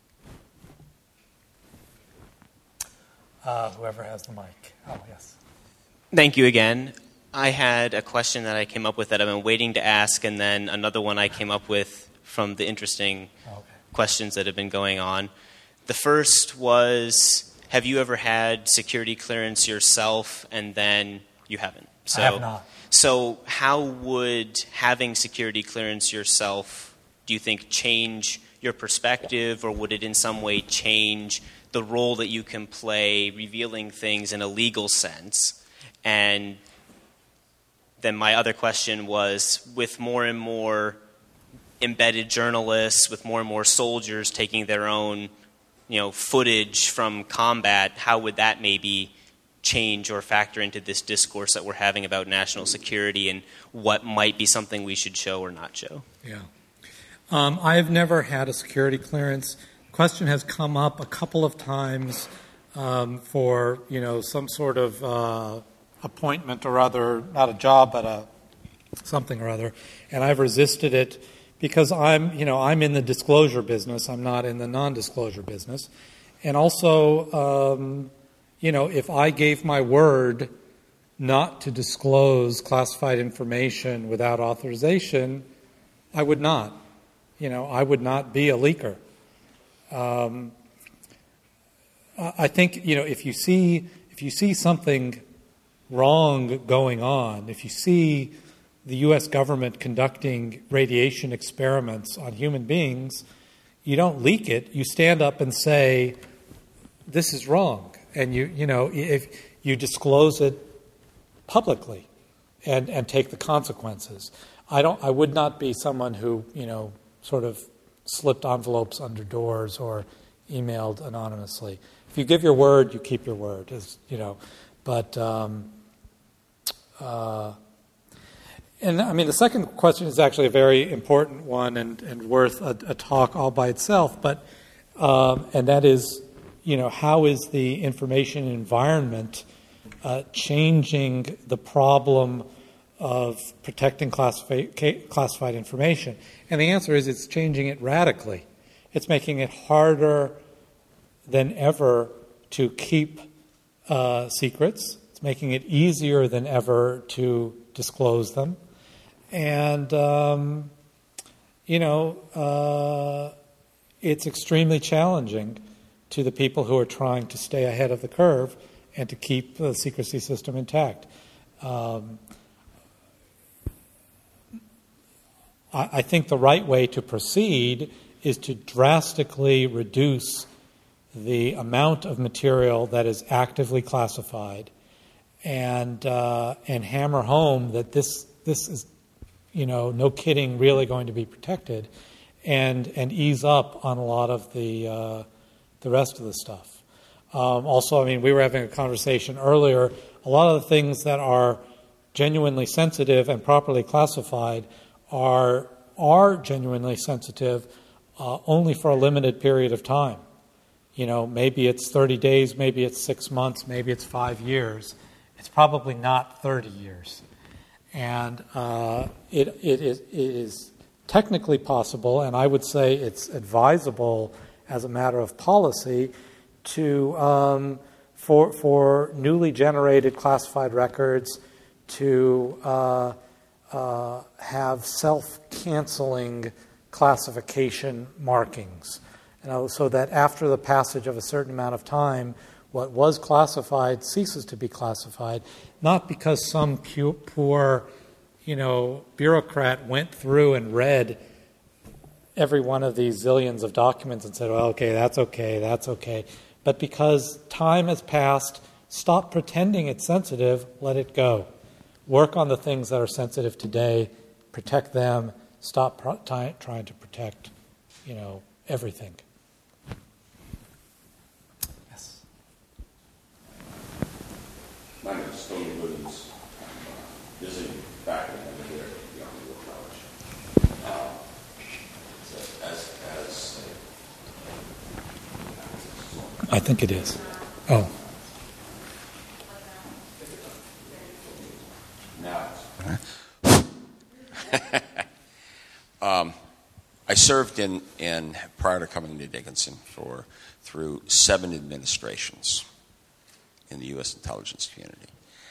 Whoever has the mic. Oh, yes. Thank you again. I had a question that I came up with that I've been waiting to ask, and then another one I came up with from the interesting questions that have been going on. The first was, have you ever had security clearance yourself, and then you haven't? I have not. So how would having security clearance yourself, do you think, change your perspective, or would it in some way change the role that you can play revealing things in a legal sense? And then my other question was, with more and more embedded journalists, with more and more soldiers taking their own, footage from combat, how would that maybe change or factor into this discourse that we're having about national security, and what might be something we should show or not show? Yeah. I have never had a security clearance. The question has come up a couple of times for, some sort of appointment or other, not a job, but something or other, and I've resisted it because I'm in the disclosure business. I'm not in the non-disclosure business. And also, if I gave my word not to disclose classified information without authorization, I would not. I would not be a leaker. I think, if you see something wrong going on, if you see the U.S. government conducting radiation experiments on human beings, you don't leak it. You stand up and say, this is wrong. And if you disclose it publicly. and take the consequences. I would not be someone who, sort of slipped envelopes under doors or emailed anonymously. If you give your word, you keep your word, But, and I mean, the second question is actually a very important one and worth a talk all by itself. But, and that is, how is the information environment changing the problem of protecting classified information? And the answer is it's changing it radically. It's making it harder than ever to keep secrets. It's making it easier than ever to disclose them. And, it's extremely challenging to the people who are trying to stay ahead of the curve and to keep the secrecy system intact. I think the right way to proceed is to drastically reduce the amount of material that is actively classified and hammer home that this is, no kidding, really going to be protected, and ease up on a lot of the rest of the stuff. Also, I mean, we were having a conversation earlier. A lot of the things that are genuinely sensitive and properly classified are genuinely sensitive only for a limited period of time. Maybe it's 30 days, maybe it's 6 months, maybe it's 5 years. It's probably not 30 years. And it is technically possible, and I would say it's advisable as a matter of policy to for newly generated classified records to have self-canceling classification markings, so that after the passage of a certain amount of time, what was classified ceases to be classified, not because some poor, bureaucrat went through and read every one of these zillions of documents and said, well, okay, that's okay, but because time has passed, stop pretending it's sensitive, let it go. Work on the things that are sensitive today, protect them, stop trying to protect, everything. Yes. My name is Tony Williams. I'm visiting faculty member here at Young York College. I think it is. Oh. I served in prior to coming to Dickinson through 7 administrations in the U.S. intelligence community.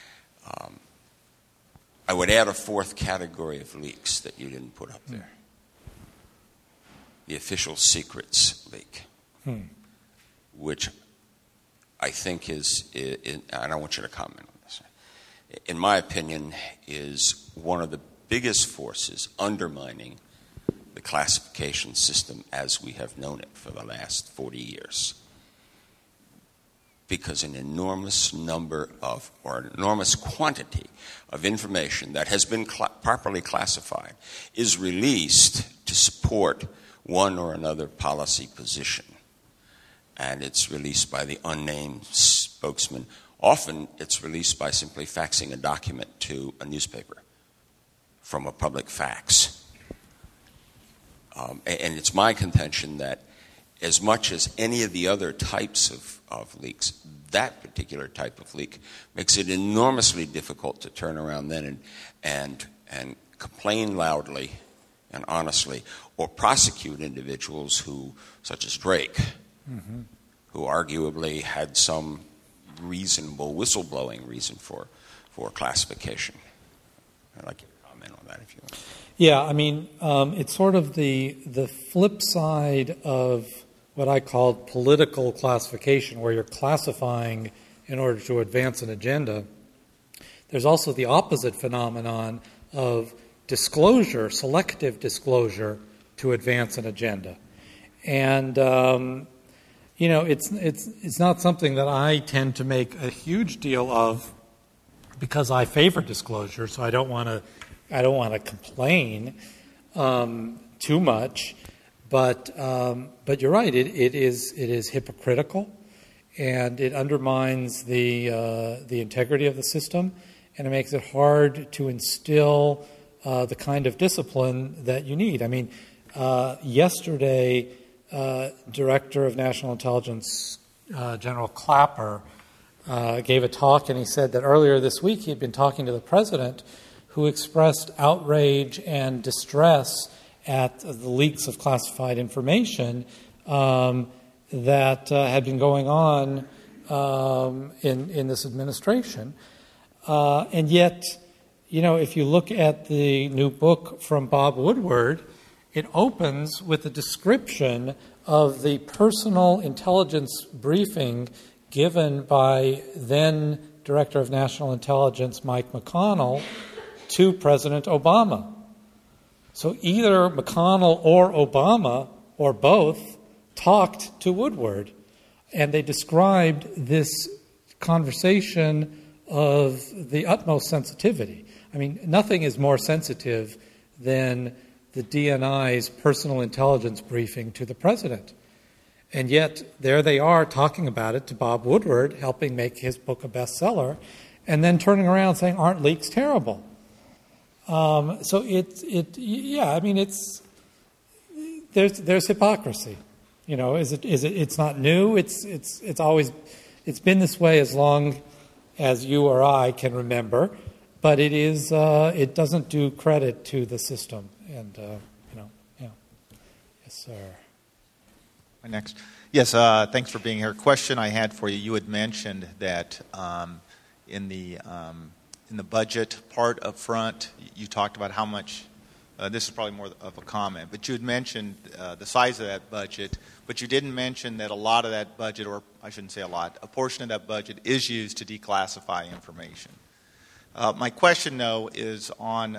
I would add a 4th category of leaks that you didn't put up there. The official secrets leak, which I think is, and I want you to comment on this, in my opinion, is one of the biggest forces undermining the classification system as we have known it for the last 40 years. Because an enormous enormous quantity of information that has been properly classified is released to support one or another policy position. And it's released by the unnamed spokesman. Often it's released by simply faxing a document to a newspaper from a public fax. And it's my contention that as much as any of the other types of leaks, that particular type of leak makes it enormously difficult to turn around then and complain loudly and honestly, or prosecute individuals who, such as Drake, who arguably had some reasonable whistleblowing reason for classification. I'd like you to comment on that if you want. Yeah, I mean, it's sort of the flip side of what I called political classification, where you're classifying in order to advance an agenda. There's also the opposite phenomenon of disclosure, selective disclosure, to advance an agenda. And, it's not something that I tend to make a huge deal of because I favor disclosure, so I don't want to complain too much. But you're right. It is hypocritical, and it undermines the integrity of the system, and it makes it hard to instill the kind of discipline that you need. I mean, yesterday, Director of National Intelligence General Clapper gave a talk, and he said that earlier this week he had been talking to the president, who expressed outrage and distress at the leaks of classified information that had been going on in this administration. And yet, if you look at the new book from Bob Woodward, it opens with a description of the personal intelligence briefing given by then Director of National Intelligence Mike McConnell to President Obama. So either McConnell or Obama, or both, talked to Woodward, and they described this conversation of the utmost sensitivity. I mean, nothing is more sensitive than the DNI's personal intelligence briefing to the president. And yet, there they are talking about it to Bob Woodward, helping make his book a bestseller, and then turning around saying, aren't leaks terrible? So there's hypocrisy. It's not new. It's always been this way as long as you or I can remember, but it doesn't do credit to the system. And yeah. Yes, sir. Next. Yes, thanks for being here. Question I had for you. You had mentioned that in the budget part up front, you talked about how much, this is probably more of a comment, but you had mentioned the size of that budget, but you didn't mention that a lot of that budget, or I shouldn't say a lot, a portion of that budget is used to declassify information. My question, though, is on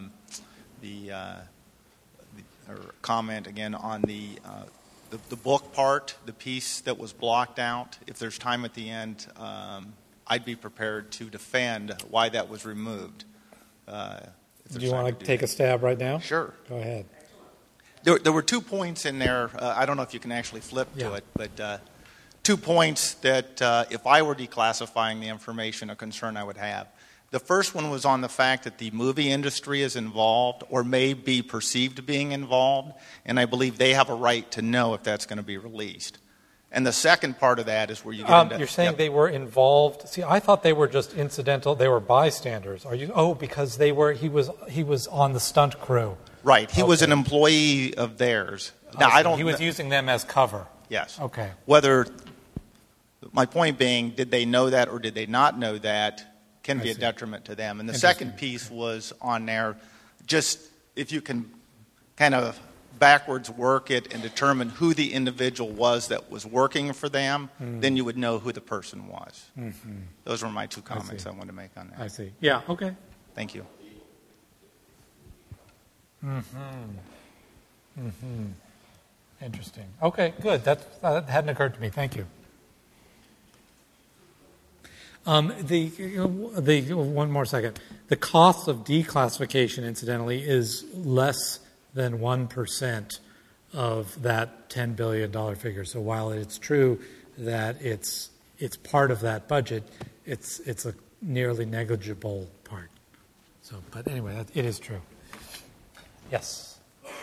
or comment again on the book part, the piece that was blocked out. If there's time at the end, I'd be prepared to defend why that was removed. Do you want to take a stab right now? Sure. Go ahead. There were 2 points in there. I don't know if you can actually flip to it, but 2 points that if I were declassifying the information, a concern I would have. The first one was on the fact that the movie industry is involved or may be perceived to being involved, and I believe they have a right to know if that's going to be released. And the second part of that is where you get into... You're saying they were involved. See, I thought they were just incidental. They were bystanders. Are you? Oh, because he was on the stunt crew. Right. He was an employee of theirs. Now, He was using them as cover. Yes. Okay. My point being, did they know that or did they not know that can be a detriment to them. And the second piece was on there, just if you can kind of backwards work it and determine who the individual was that was working for them, then you would know who the person was. Mm-hmm. Those were my 2 comments I wanted to make on that. I see. Yeah, okay. Thank you. Interesting. Okay, good. That hadn't occurred to me. Thank you. One more second. The cost of declassification, incidentally, is less than 1% of that $10 billion figure. So while it's true that it's part of that budget, it's a nearly negligible part. So, but anyway, it is true. Yes.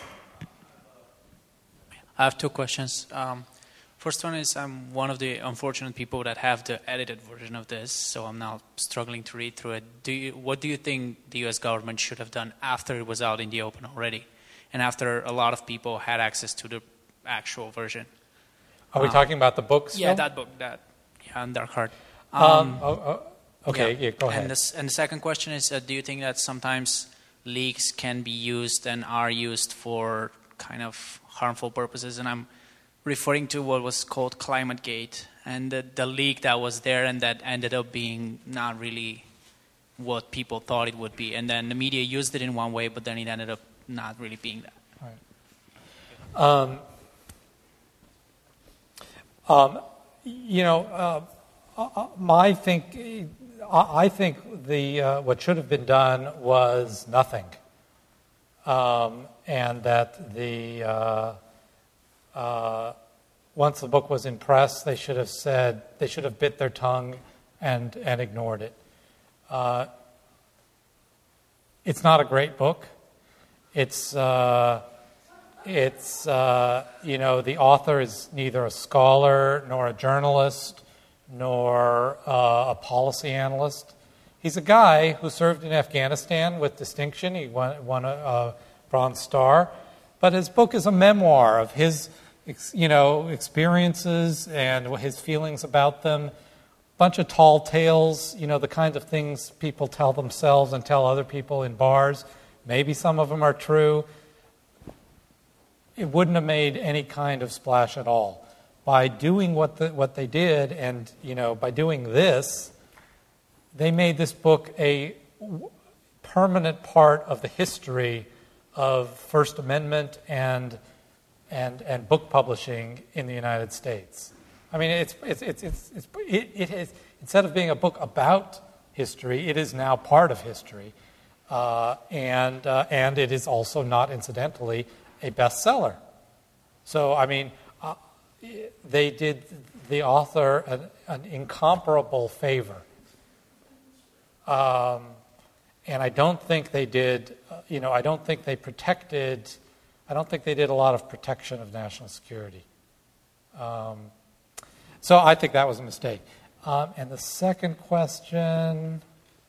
I have 2 questions. First one is I'm one of the unfortunate people that have the edited version of this, so I'm now struggling to read through it. What do you think the U.S. government should have done after it was out in the open already, and after a lot of people had access to the actual version? Are we talking about the book still? Yeah, that book, on Dark Heart. Okay, yeah, go ahead. And the second question is, do you think that sometimes leaks can be used and are used for kind of harmful purposes? And I'm referring to what was called ClimateGate and the leak that was there and that ended up being not really what people thought it would be. And then the media used it in one way, but then it ended up not really being that. I think what should have been done was nothing, and that once the book was in press, they should have bit their tongue and ignored it. It's not a great book. It's the author is neither a scholar nor a journalist nor a policy analyst. He's a guy who served in Afghanistan with distinction. He won a Bronze Star. But his book is a memoir of his experiences and his feelings about them. Bunch of tall tales, the kind of things people tell themselves and tell other people in bars. Maybe some of them are true. It wouldn't have made any kind of splash at all. By doing what they did, and by doing this, they made this book a permanent part of the history of First Amendment and book publishing in the United States. I mean, it is, instead of being a book about history, it is now part of history, and it is also not incidentally a bestseller. So, I mean, they did the author an incomparable favor, and I don't think they did. I don't think they protected. I don't think they did a lot of protection of national security. So I think that was a mistake. And the second question,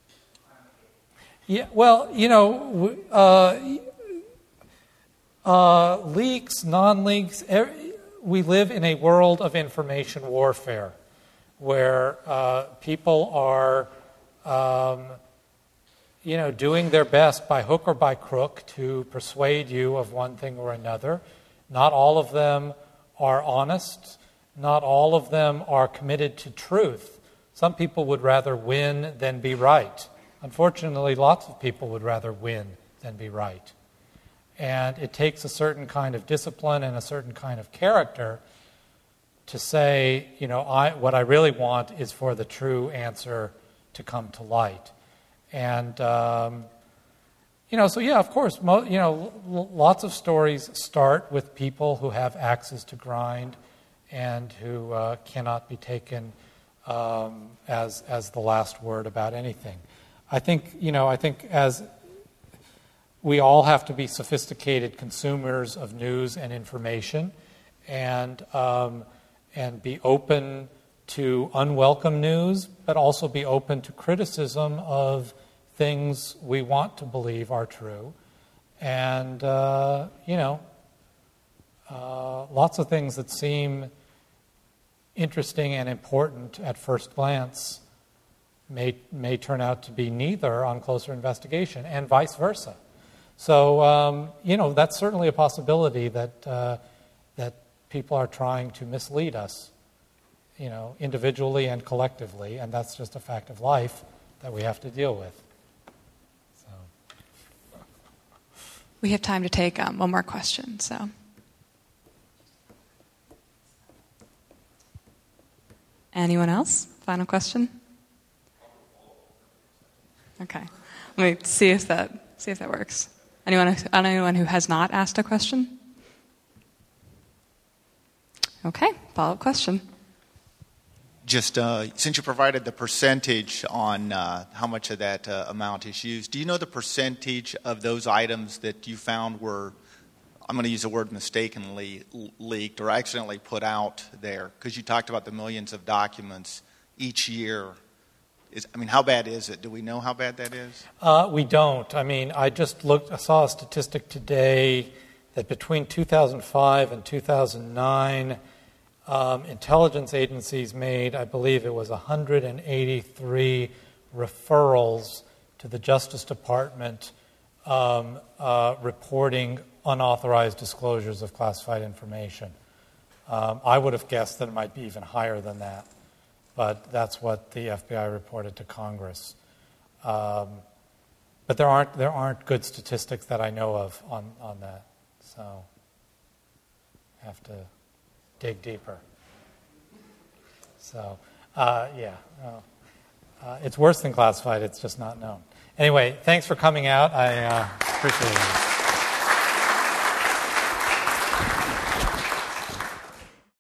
leaks, non-leaks. We live in a world of information warfare, where people are, doing their best by hook or by crook to persuade you of one thing or another. Not all of them are honest. Not all of them are committed to truth. Some people would rather win than be right. Unfortunately, lots of people would rather win than be right. And it takes a certain kind of discipline and a certain kind of character to say, what I really want is for the true answer to come to light. And, of course, lots of stories start with people who have axes to grind and who cannot be taken as the last word about anything. I think as we all have to be sophisticated consumers of news and information, and be open to unwelcome news, but also be open to criticism of things we want to believe are true, and lots of things that seem interesting and important at first glance may turn out to be neither on closer investigation, and vice versa. So, that's certainly a possibility that people are trying to mislead us, individually and collectively, and that's just a fact of life that we have to deal with. So. We have time to take one more question, so. Anyone else? Final question? Okay. Let me see if that works. Anyone who has not asked a question? Okay, follow-up question. Just since you provided the percentage on how much of that amount is used, do you know the percentage of those items that you found were, I'm going to use the word mistakenly, leaked or accidentally put out there? Because you talked about the millions of documents each year. How bad is it? Do we know how bad that is? We don't. I saw a statistic today that between 2005 and 2009, intelligence agencies made, I believe it was 183 referrals to the Justice Department reporting unauthorized disclosures of classified information. I would have guessed that it might be even higher than that. But that's what the FBI reported to Congress. But there aren't good statistics that I know of on that. So I have to dig deeper. So It's worse than classified. It's just not known. Anyway, thanks for coming out. I appreciate it.